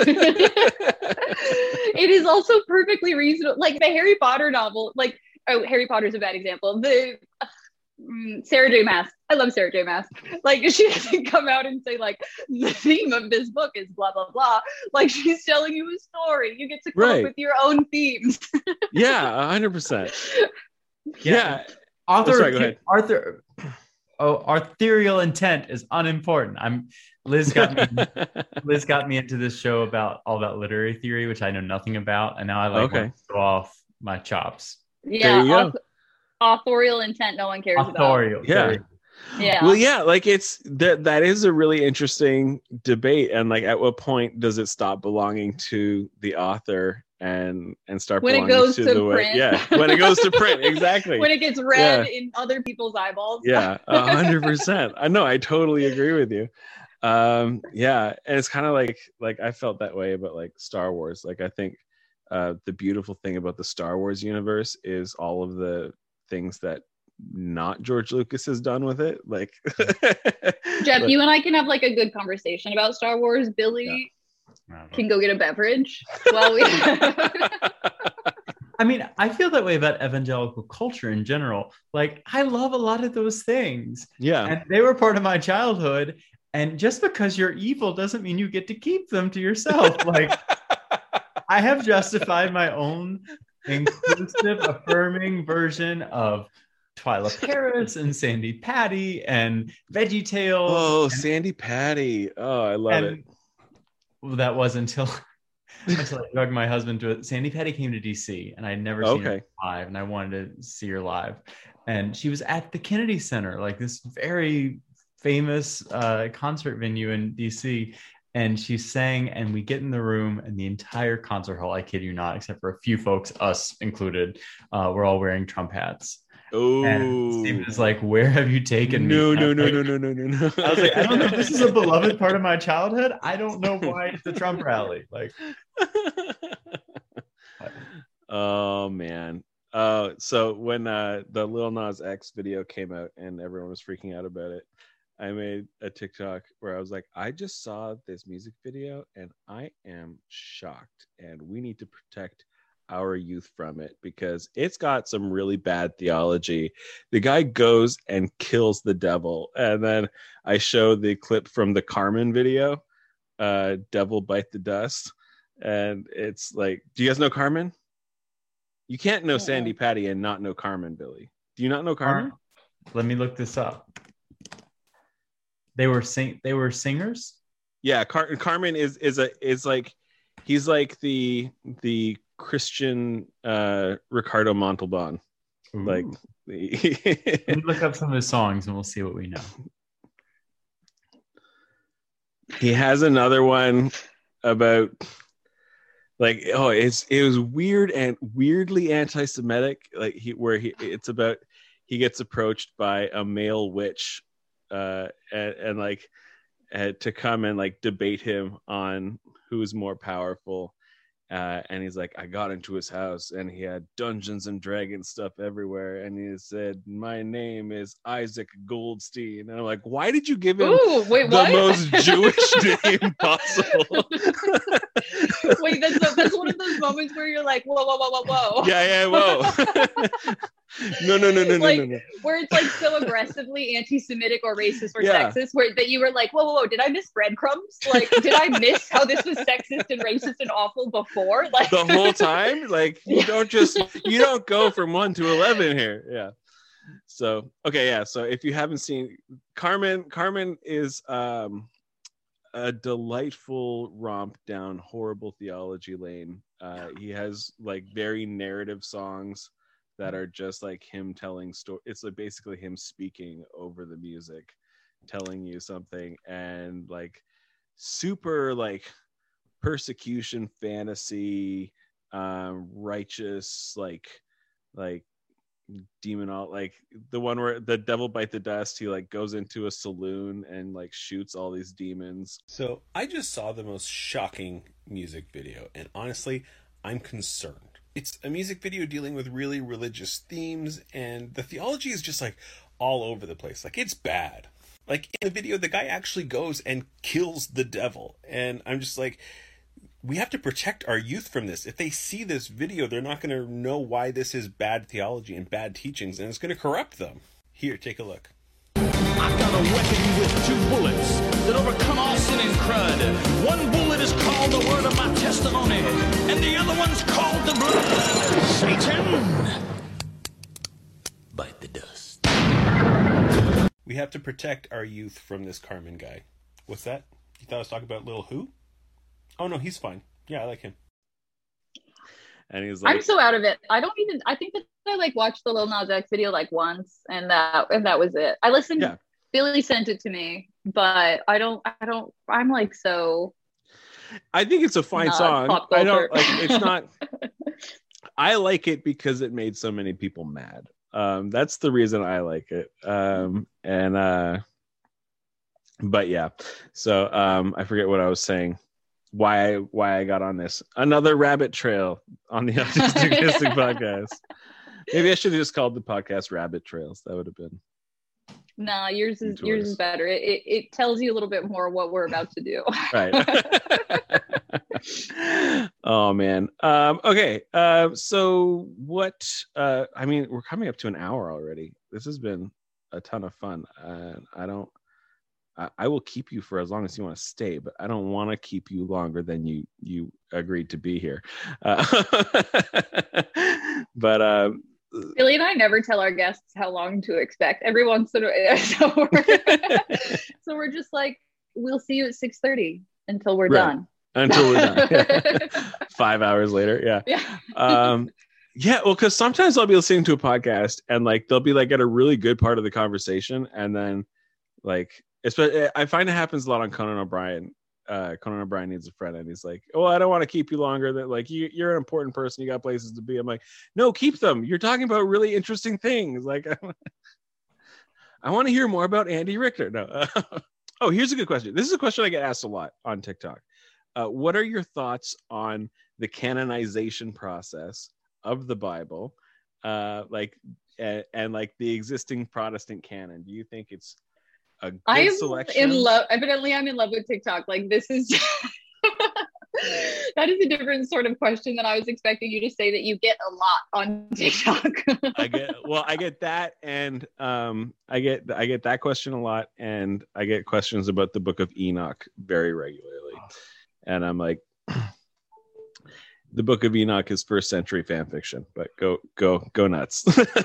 it is also perfectly reasonable. Like the Harry Potter novel, like oh, Harry Potter's a bad example. The Mm, Sarah J. Maas. I love Sarah J. Maas. Like, she doesn't come out and say, like, the theme of this book is blah, blah, blah. Like, she's telling you a story. You get to come right. up with your own themes. yeah, one hundred percent. Yeah. yeah. Author, oh, sorry, go ahead. Arthur, oh, arthurial intent is unimportant. I'm Liz got me. Liz got me into this show about all about literary theory, which I know nothing about, and now I like okay. want to show off my chops. Yeah, auth- authorial intent, no one cares authorial, about. Yeah. Yeah. Well, yeah, like it's that that is a really interesting debate. And like, at what point does it stop belonging to the author and and start when belonging it goes to, to the print. way? Yeah, when it goes to print, exactly. When it gets read yeah. in other people's eyeballs. Yeah, a hundred percent. I know. I totally agree with you. Um, yeah, and it's kind of like like I felt that way about like Star Wars. Like, I think uh, the beautiful thing about the Star Wars universe is all of the things that not George Lucas has done with it. Like, Jeff, you and I can have like a good conversation about Star Wars. Billy yeah. can go get a beverage while we. I mean, I feel that way about evangelical culture in general. Like, I love a lot of those things. Yeah, and they were part of my childhood. And just because you're evil doesn't mean you get to keep them to yourself. Like, I have justified my own inclusive, affirming version of Twyla Paris and Sandy Patty and Veggie Tales. Oh, and, Sandy Patty. Oh, I love it. That was until, until I drugged my husband to it. Sandy Patty came to D C and I'd never seen okay. her live, and I wanted to see her live. And she was at the Kennedy Center, like this very famous uh, concert venue in D C. And she sang, and we get in the room, and the entire concert hall, I kid you not, except for a few folks, us included, uh, we're all wearing Trump hats. Oh, and Steve was like, "Where have you taken no, me?" No, no, like, no, no, no, no, no. I was like, "I don't know if this is a beloved part of my childhood. I don't know why it's a Trump rally." Like, oh man. Uh, so when uh, the Lil Nas X video came out and everyone was freaking out about it, I made a TikTok where I was like, I just saw this music video and I am shocked, and we need to protect our youth from it, because it's got some really bad theology. The guy goes and kills the devil. And then I show the clip from the Carmen video, uh, Devil Bite the Dust. And it's like, do you guys know Carmen? You can't know Sandy Patty and not know Carmen, Billy. Do you not know Carmen? Let me look this up. They were sing. They were singers. Yeah, Car- Carmen is is a is like he's like the the Christian uh, Ricardo Montalban. Ooh. Like, Let me look up some of his songs and we'll see what we know. He has another one about. Like, oh, it's it was weird and weirdly anti-Semitic. Like he where he it's about he gets approached by a male witch, uh, and, and like uh, to come and like debate him on who's more powerful. Uh, and he's like, I got into his house and he had Dungeons and Dragons stuff everywhere. And he said, my name is Isaac Goldstein. And I'm like, why did you give him Ooh, wait, the what? most Jewish name possible? Wait, that's, that's one of those moments where you're like, whoa, whoa, whoa, whoa, whoa. Yeah, yeah, whoa. no, no, no, no, like, no, no, no. Where it's like so aggressively anti-Semitic or racist or Yeah. sexist, where that you were like, whoa, whoa, whoa, did I miss breadcrumbs? Like, did I miss how this was sexist and racist and awful before? Like The whole time? Like, you don't just, you don't go from one to eleven here. Yeah. So, okay, yeah. So if you haven't seen Carmen, Carmen is um, a delightful romp down horrible theology lane. Uh, he has like very narrative songs that are just like him telling story. It's like basically him speaking over the music, telling you something, and like super like persecution fantasy, um, righteous, like like demon, like the one where the Devil Bite the Dust, he like goes into a saloon and like shoots all these demons. So I just saw the most shocking music video, and honestly, I'm concerned. It's a music video dealing with really religious themes, and the theology is just like all over the place. Like, it's bad. Like, in the video, the guy actually goes and kills the devil. And I'm just like, we have to protect our youth from this. If they see this video, they're not going to know why this is bad theology and bad teachings, and it's going to corrupt them. Here, take a look. I've got a weapon with two bullets that overcome all sin and crud. One bullet is called the word of my testimony, and the other one's called the blood. Satan, bite the dust. We have to protect our youth from this Carmen guy. What's that? You thought I was talking about Lil Who? Oh, no, he's fine. Yeah, I like him. And he's like, I'm so out of it. I don't even. I think that I like watched the Lil Nas X video like once, and that and that was it. I listened. Yeah. Billy sent it to me, but I don't. I don't. I'm like so. I think it's a fine Not song. pop I don't culture. like. It's not. I like it because it made so many people mad. Um, that's the reason I like it. Um, and uh, but yeah. So um, I forget what I was saying. Why I, why I got on this. Another rabbit trail on the Autistic Mystic podcast. Maybe I should have just called the podcast Rabbit Trails. That would have been. Nah, yours is Enjoy yours this. is better. It, it it tells you a little bit more what we're about to do. Right. Oh man. Um, okay. Uh, so what? Uh, I mean, we're coming up to an hour already. This has been a ton of fun. Uh, I don't. I, I will keep you for as long as you want to stay, but I don't want to keep you longer than you you agreed to be here. Uh, but. Um, Billy and I never tell our guests how long to expect. Every once in a while, so we're, so we're just like, we'll see you at six thirty until we're Right. done. Until we're done. Yeah. Five hours later. Yeah. Yeah. Um, yeah. Well, because sometimes I'll be listening to a podcast and like they'll be like at a really good part of the conversation, and then like, especially I find it happens a lot on Conan O'Brien. Uh, Conan O'Brien Needs a Friend, and he's like, "Oh, I don't want to keep you longer. That like you, you're an important person. You got places to be." I'm like, "No, keep them. You're talking about really interesting things. Like, I want to hear more about Andy Richter." No. Oh, here's a good question. This is a question I get asked a lot on TikTok. Uh, what are your thoughts on the canonization process of the Bible, uh, like, and, and like the existing Protestant canon? Do you think it's a good I'm selection? in love. Evidently, I'm in love with TikTok. Like this is. That is a different sort of question than I was expecting you to say that you get a lot on TikTok. I get well, I get that, and um, I get I get that question a lot, and I get questions about the Book of Enoch very regularly, and I'm like, the Book of Enoch is first century fan fiction, but go go go nuts.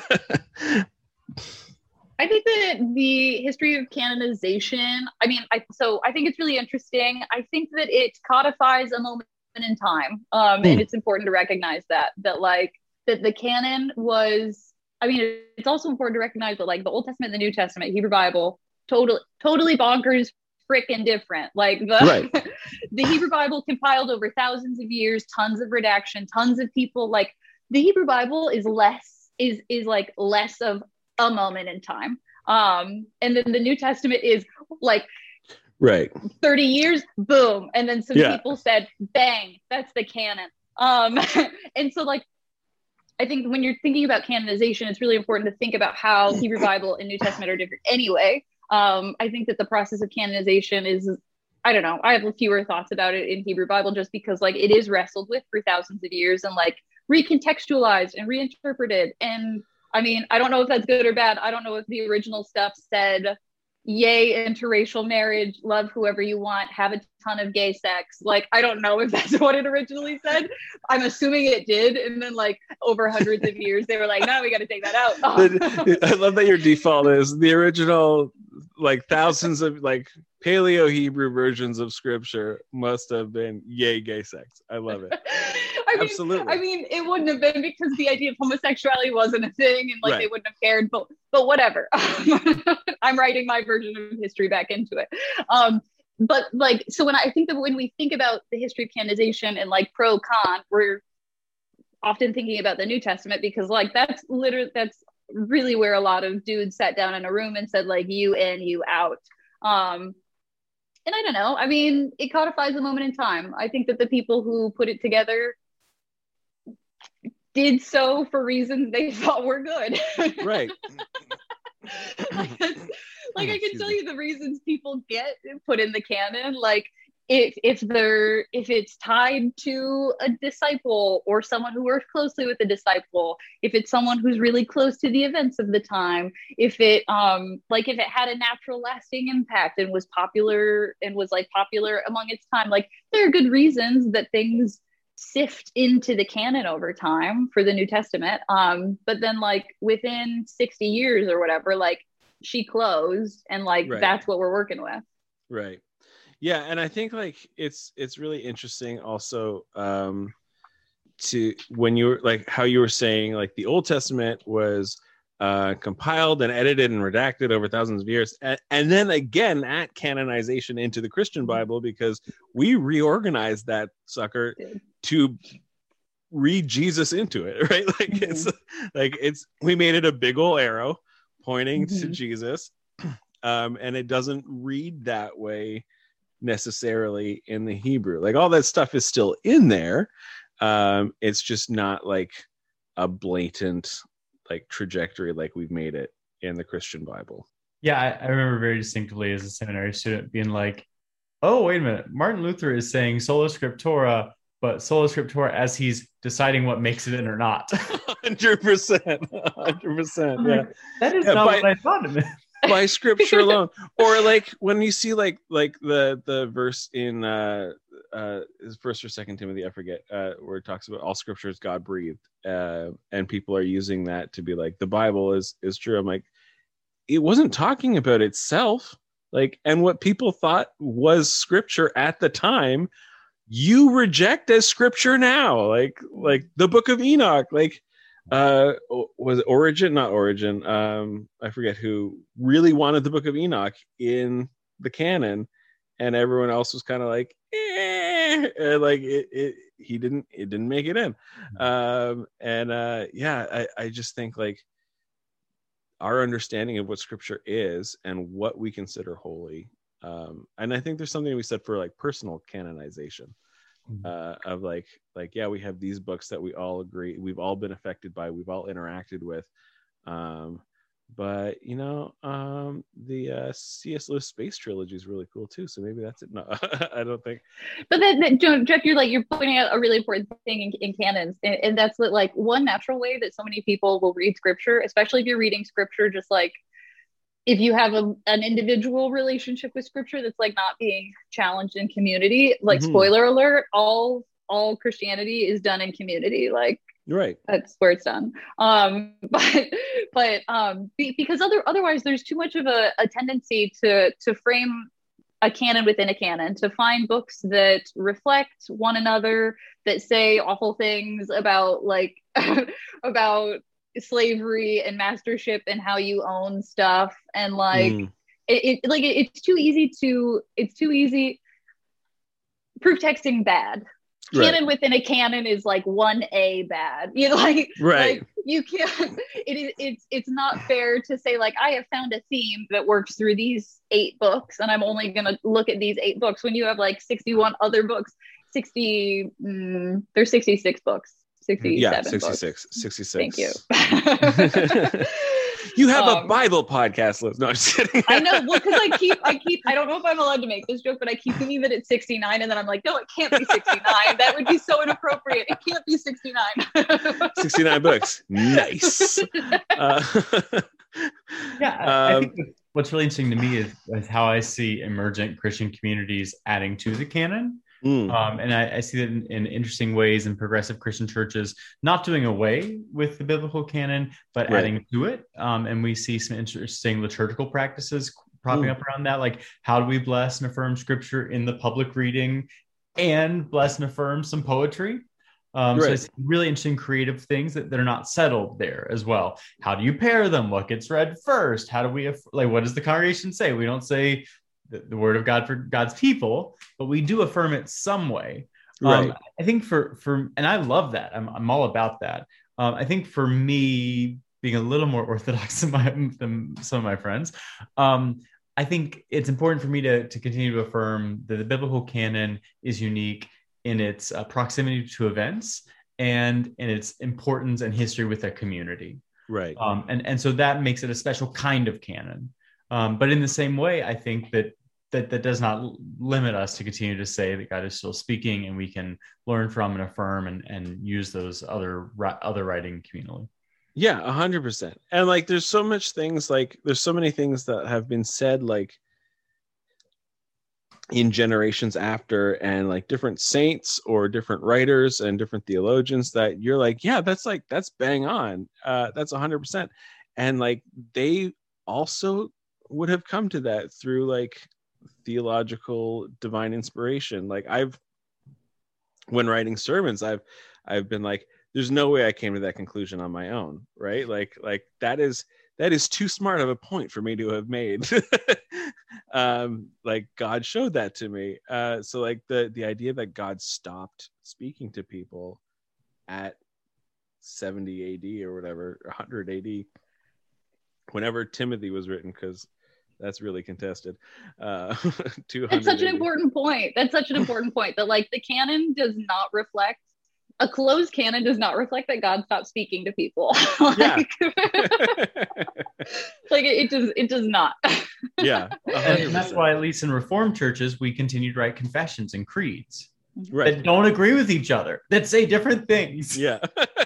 I think that the history of canonization, I mean, I, so I think it's really interesting. I think that it codifies a moment in time. Um, Mm. and it's important to recognize that, that like, that the canon was, I mean, it's also important to recognize that like the Old Testament and the New Testament, Hebrew Bible, totally, totally bonkers, frickin' different. Like the, Right. the Hebrew Bible compiled over thousands of years, tons of redaction, tons of people. Like the Hebrew Bible is less, is, is like less of a moment in time. Um, and then the New Testament is like Right. thirty years, boom. And then some Yeah. people said, bang, that's the canon. Um, and so like, I think when you're thinking about canonization, it's really important to think about how Hebrew Bible and New Testament are different anyway. Um, I think that the process of canonization is, I don't know, I have fewer thoughts about it in Hebrew Bible just because like it is wrestled with for thousands of years and like recontextualized and reinterpreted. And I mean, I don't know if that's good or bad. I don't know if the original stuff said, yay, interracial marriage, love whoever you want, have a ton of gay sex. Like, I don't know if that's what it originally said. I'm assuming it did. And then like over hundreds of years, they were like, no, we got to take that out. I love that your default is the original, like thousands of like Paleo Hebrew versions of scripture must have been yay gay sex. I love it. I mean, Absolutely. I mean, it wouldn't have been because the idea of homosexuality wasn't a thing, and like Right. they wouldn't have cared. But but whatever. I'm writing my version of history back into it. Um, but like, so when I, I think that when we think about the history of canonization and like pro con, we're often thinking about the New Testament because like that's literally that's really where a lot of dudes sat down in a room and said like you in, you out. Um, and I don't know. I mean, it codifies a moment in time. I think that the people who put it together did so for reasons they thought were good. Right. like, that's- like I can Excuse tell me. you the reasons people get put in the canon. Like if if they're if it's tied to a disciple or someone who worked closely with a disciple, if it's someone who's really close to the events of the time, if it um like if it had a natural lasting impact and was popular and was like popular among its time, like there are good reasons that things sift into the canon over time for the New Testament. Um, but then like within sixty years or whatever, like she closed and like Right. that's what we're working with. Right. Yeah, and I think like it's it's really interesting also um to when you were like how you were saying like the Old Testament was uh compiled and edited and redacted over thousands of years, and, and then again at canonization into the Christian Bible because we reorganized that sucker Did. to read Jesus into it, right? Like Mhm. it's like it's we made it a big ol' arrow pointing to Mhm. Jesus, um and it doesn't read that way necessarily in the Hebrew. Like all that stuff is still in there, um it's just not like a blatant like trajectory like we've made it in the Christian Bible. Yeah, I, I remember very distinctly as a seminary student being like, oh, wait a minute. Martin Luther is saying sola scriptura, but sola scriptura as he's deciding what makes it in or not. one hundred percent. one hundred percent. I'm Yeah. like, that is Yeah, not by- what I thought of it. By scripture alone. Or like when you see like like the the verse in uh uh is first or second Timothy, I forget, uh where it talks about all scripture is God breathed, uh and people are using that to be like the Bible is is true. I'm like, it wasn't talking about itself, like, and what people thought was scripture at the time you reject as scripture now, like like the Book of Enoch, like uh was it Origin not Origin um I forget who really wanted the Book of Enoch in the canon, and everyone else was kind of like eh, and like it, it he didn't it didn't make it in, um and uh yeah I, I just think like our understanding of what scripture is and what we consider holy, um and I think there's something we said for like personal canonization, uh of like like yeah we have these books that we all agree we've all been affected by, we've all interacted with, um But you know, um, the uh, C S. Lewis Space Trilogy is really cool too. So maybe that's it. No, I don't think. But then, then Jeff, you're like you're pointing out a really important thing in, in canons, and, and that's that, like one natural way that so many people will read scripture, especially if you're reading scripture, just like if you have a, an individual relationship with scripture that's like not being challenged in community. Like Mhm. spoiler alert, all all Christianity is done in community. Like Right. that's where it's done. Um, but but um, be, because other otherwise there's too much of a, a tendency to to frame a canon within a canon, to find books that reflect one another, that say awful things about like about slavery and mastership and how you own stuff, and like Mm. it, it like it, it's too easy to it's too easy proof texting bad. Right. Canon within a canon is like one A bad. You know, like, Right. like you can't. It is. It's. It's not fair to say like I have found a theme that works through these eight books, and I'm only going to look at these eight books when you have like sixty-one other books. Sixty. Mm, there's sixty-six books. sixty-seven. Yeah, books. sixty-six. sixty-six. Thank you. You have Um, a Bible podcast, Liz. No, I'm just kidding. I know, well, because I keep, I keep, I don't know if I'm allowed to make this joke, but I keep thinking that it's sixty-nine, and then I'm like, no, it can't be sixty-nine. That would be so inappropriate. It can't be sixty-nine. sixty-nine books. Nice. Uh, Yeah, I- I Um, think what's really interesting to me is, is how I see emergent Christian communities adding to the canon. mm, Um, and I, I see that in, in interesting ways in progressive Christian churches, not doing away with the biblical canon, but Right. adding to it. Um, and we see some interesting liturgical practices propping Mm. up around that. Like, how do we bless and affirm scripture in the public reading and bless and affirm some poetry? Um, So Right. it's really interesting creative things that, that are not settled there as well. How do you pair them? What gets read first? How do we, aff- like, what does the congregation say? We don't say the, the word of God for God's people, but we do affirm it some way. Um, Right. I think for, for, and I love that. I'm, I'm all about that. Um, I think for me, being a little more orthodox than, my, than some of my friends, um, I think it's important for me to, to continue to affirm that the biblical canon is unique in its uh, proximity to events and in its importance and history with a community. right. Um, and, and so that makes it a special kind of canon. Um, but in the same way, I think that, that that does not limit us to continue to say that God is still speaking, and we can learn from and affirm and, and use those other ri- other writing communally. Yeah, a hundred percent. And like, there's so much things, like there's so many things that have been said, like in generations after, and like different saints or different writers and different theologians that you're like, yeah, that's like, that's bang on. Uh, that's a hundred percent. And like, they also would have come to that through like theological divine inspiration. Like I've, when writing sermons, I've, I've been like, there's no way I came to that conclusion on my own, right? Like, like that is that is too smart of a point for me to have made. um, like God showed that to me. Uh, so like the the idea that God stopped speaking to people at seventy A D or whatever, one hundred A D, whenever Timothy was written, because that's really contested. Uh, two hundred That's such an A D. important point. That's such an important point that like the canon does not reflect, a closed canon does not reflect that God stopped speaking to people. like, like it, it does it does not. Yeah, one And, hundred and that's percent. why, at least in Reformed churches, we continue to write confessions and creeds Right. that don't agree with each other, that say different things. Yeah.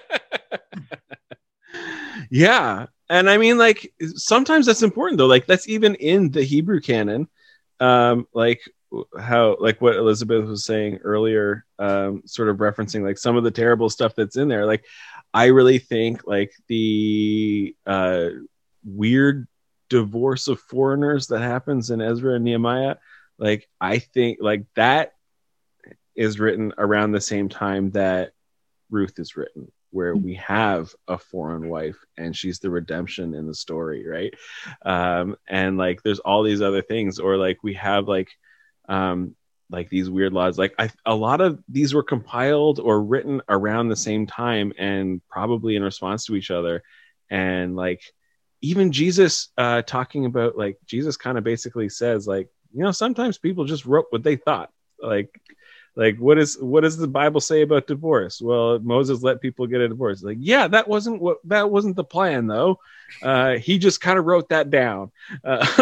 Yeah. And I mean, like, sometimes that's important though. Like, that's even in the Hebrew canon. Um, like how, like what Elizabeth was saying earlier, um, sort of referencing like some of the terrible stuff that's in there. Like, I really think like the uh, weird divorce of foreigners that happens in Ezra and Nehemiah, like, I think like that is written around the same time that Ruth is written, where we have a foreign wife and she's the redemption in the story, right? Um, and like there's all these other things, or like we have like um, like these weird laws. Like I, a lot of these were compiled or written around the same time and probably in response to each other. And like even Jesus uh, talking about like Jesus kind of basically says like, you know, sometimes people just wrote what they thought. Like like what is what does the Bible say about divorce? Well, Moses let people get a divorce. Like, yeah, that wasn't what that wasn't the plan though. Uh, he just kind of wrote that down, uh,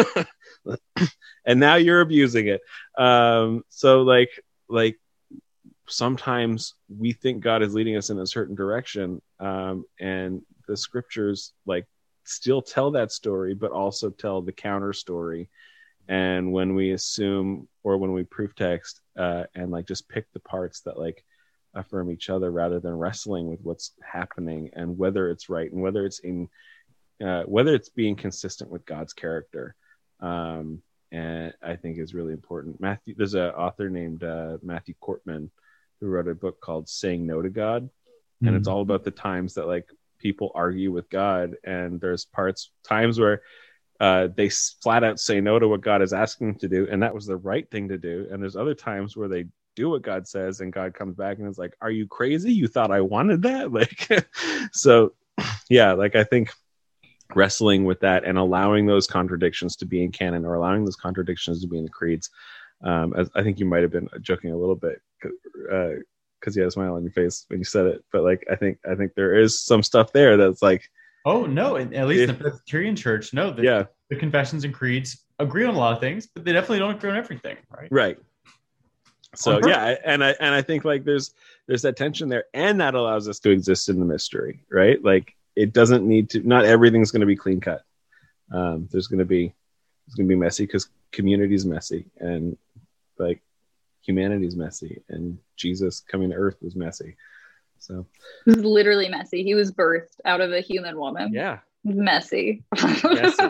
and now you're abusing it. Um, so like like sometimes we think God is leading us in a certain direction, um, and the scriptures like still tell that story, but also tell the counter story. And when we assume or when we proof text uh, and like just pick the parts that like affirm each other rather than wrestling with what's happening and whether it's right and whether it's in uh, whether it's being consistent with God's character, um, and I think is really important. Matthew, there's an author named uh, Matthew Cortman who wrote a book called Saying No to God, mm-hmm. and it's all about the times that like people argue with God, and there's parts times where uh, they flat out say no to what God is asking them to do, and that was the right thing to do. And there's other times where they do what God says, and God comes back and is like, "Are you crazy? You thought I wanted that?" Like, so yeah, like I think wrestling with that and allowing those contradictions to be in canon or allowing those contradictions to be in the creeds. Um, as I think you might have been joking a little bit because uh, you had a smile on your face when you said it, but like I think I think there is some stuff there that's like, oh no, and at least in the Presbyterian Church, no, the, yeah, the confessions and creeds agree on a lot of things, but they definitely don't agree on everything, right? Right. So yeah, and I and I think like there's there's that tension there, and that allows us to exist in the mystery, right? Like it doesn't need to. Not everything's going to be clean cut. Um, there's going to be it's going to be messy because community's messy, and like humanity's messy, and Jesus coming to earth was messy. So it was literally messy. He was birthed out of a human woman. Yeah, messy. messy.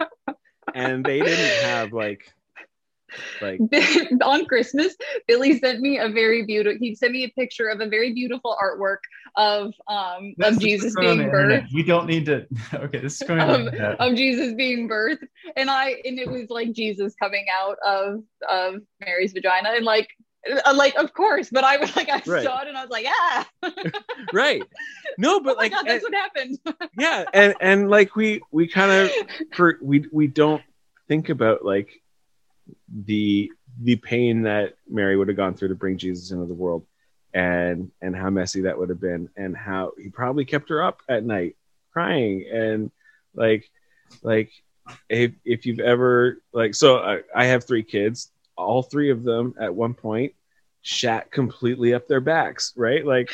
And they didn't have like. Like on Christmas, Billy sent me a very beautiful. He sent me a picture of a very beautiful artwork of um This of is Jesus going on being the internet. birthed. We don't need to. Okay, this is going on. the Of, internet. of Jesus being birthed, and I and it was like Jesus coming out of of Mary's vagina, and like uh, like of course, but I was like I Right. saw it and I was like yeah, Right. No, but oh my like God, that's and- what happened. yeah, and and like we we kind of for we we don't think about like the the pain that Mary would have gone through to bring Jesus into the world, and and how messy that would have been, and how he probably kept her up at night crying, and like like if if you've ever like so I, I have three kids, all three of them at one point shat completely up their backs, right? Like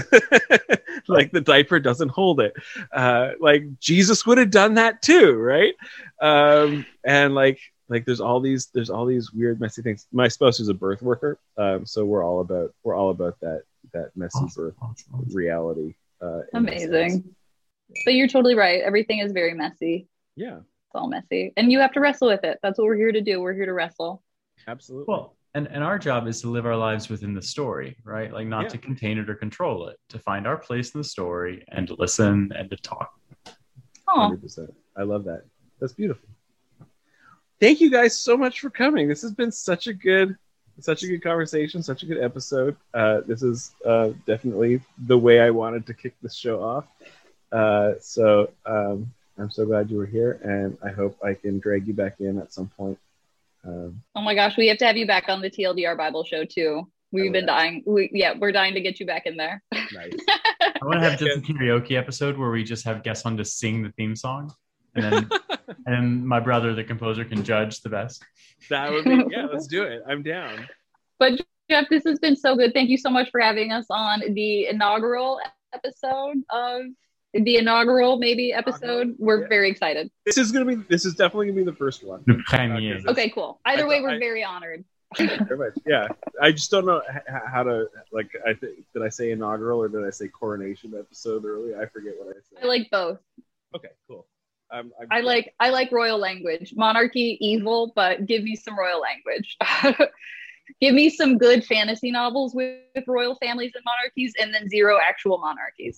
like the diaper doesn't hold it. Uh like Jesus would have done that too, right? Um and like Like there's all these there's all these weird messy things. My spouse is a birth worker, um, so we're all about we're all about that that messy Awesome, birth awesome, awesome. reality. Uh, in that sense. Amazing. But you're totally right. Everything is very messy. Yeah, It's all messy, and you have to wrestle with it. That's what we're here to do. We're here to wrestle. absolutely. Well, and, and our job is to live our lives within the story, right? Like not Yeah. to contain it or control it, to find our place in the story and to listen and to talk. Oh, one hundred percent. I love that. That's beautiful. Thank you guys so much for coming. This has been such a good, such a good conversation, such a good episode. Uh, this is uh, definitely the way I wanted to kick this show off. Uh, so um, I'm so glad you were here, and I hope I can drag you back in at some point. Um, oh my gosh, we have to have you back on the T L D R Bible show too. We've Oh, been yeah. dying. We, yeah, we're dying to get you back in there. nice. I want to have just a karaoke episode where we just have guests on to sing the theme song. And then, and then my brother, the composer, can judge the best. That would be yeah. Let's do it. I'm down. But Jeff, this has been so good. Thank you so much for having us on the inaugural episode of the inaugural maybe episode. We're Yeah. very excited. This is gonna be. This is definitely gonna be the first one. The premiere. Okay. Okay, cool. Either I way, thought we're I- very honored. Thank you very much. Yeah, I just don't know h- how to like. I think did I say inaugural or did I say coronation episode earlier? I forget what I said. I like both. Okay, cool. Um, I'm, I like I like royal language. Monarchy, evil, but give me some royal language. Give me some good fantasy novels with, with royal families and monarchies, and then zero actual monarchies.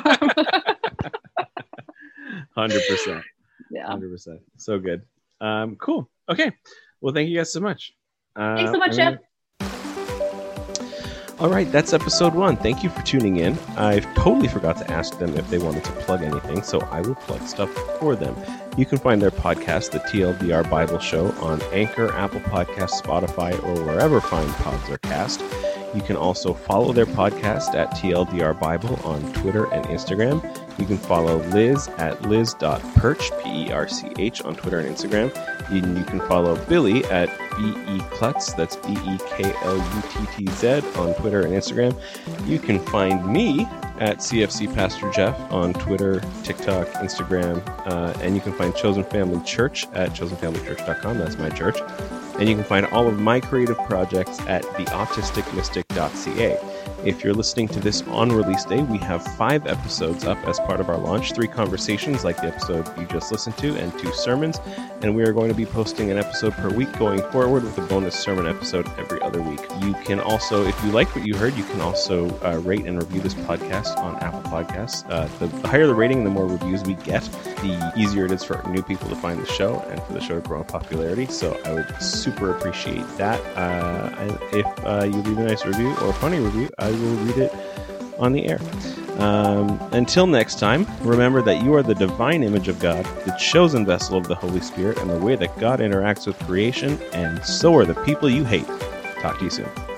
hundred percent, Yeah. hundred percent. So good. Um, cool. Okay. Well, thank you guys so much. Uh, Thanks so much, I'm Jeff. All right, that's episode one. Thank you for tuning in. I totally forgot to ask them if they wanted to plug anything, so I will plug stuff for them. You can find their podcast, the T L D R Bible Show, on Anchor, Apple Podcasts, Spotify, or wherever fine pods are cast. You can also follow their podcast at T L D R Bible on Twitter and Instagram. You can follow Liz at liz dot perch, P E R C H, on Twitter and Instagram. You, you can follow Billy at B E Klutz, that's B E K L U T T Z, on Twitter and Instagram. You can find me at C F C Pastor Jeff on Twitter, TikTok, Instagram, uh, and you can find Chosen Family Church at chosen family church dot com, that's my church. And you can find all of my creative projects at the autistic mystic dot c a. If you're listening to this on release day, we have five episodes up as part of our launch, three conversations like the episode you just listened to, and two sermons. And we are going to be posting an episode per week going forward, with a bonus sermon episode every other week. You can also, if you like what you heard, you can also uh, rate and review this podcast on Apple Podcasts. Uh, the, the higher the rating, the more reviews we get, the easier it is for new people to find the show and for the show to grow in popularity. So I would super appreciate that. Uh, and if uh, you leave a nice review or a funny review, I will read it on the air. Um, until next time, remember that you are the divine image of God, the chosen vessel of the Holy Spirit, and the way that God interacts with creation, and so are the people you hate. Talk to you soon.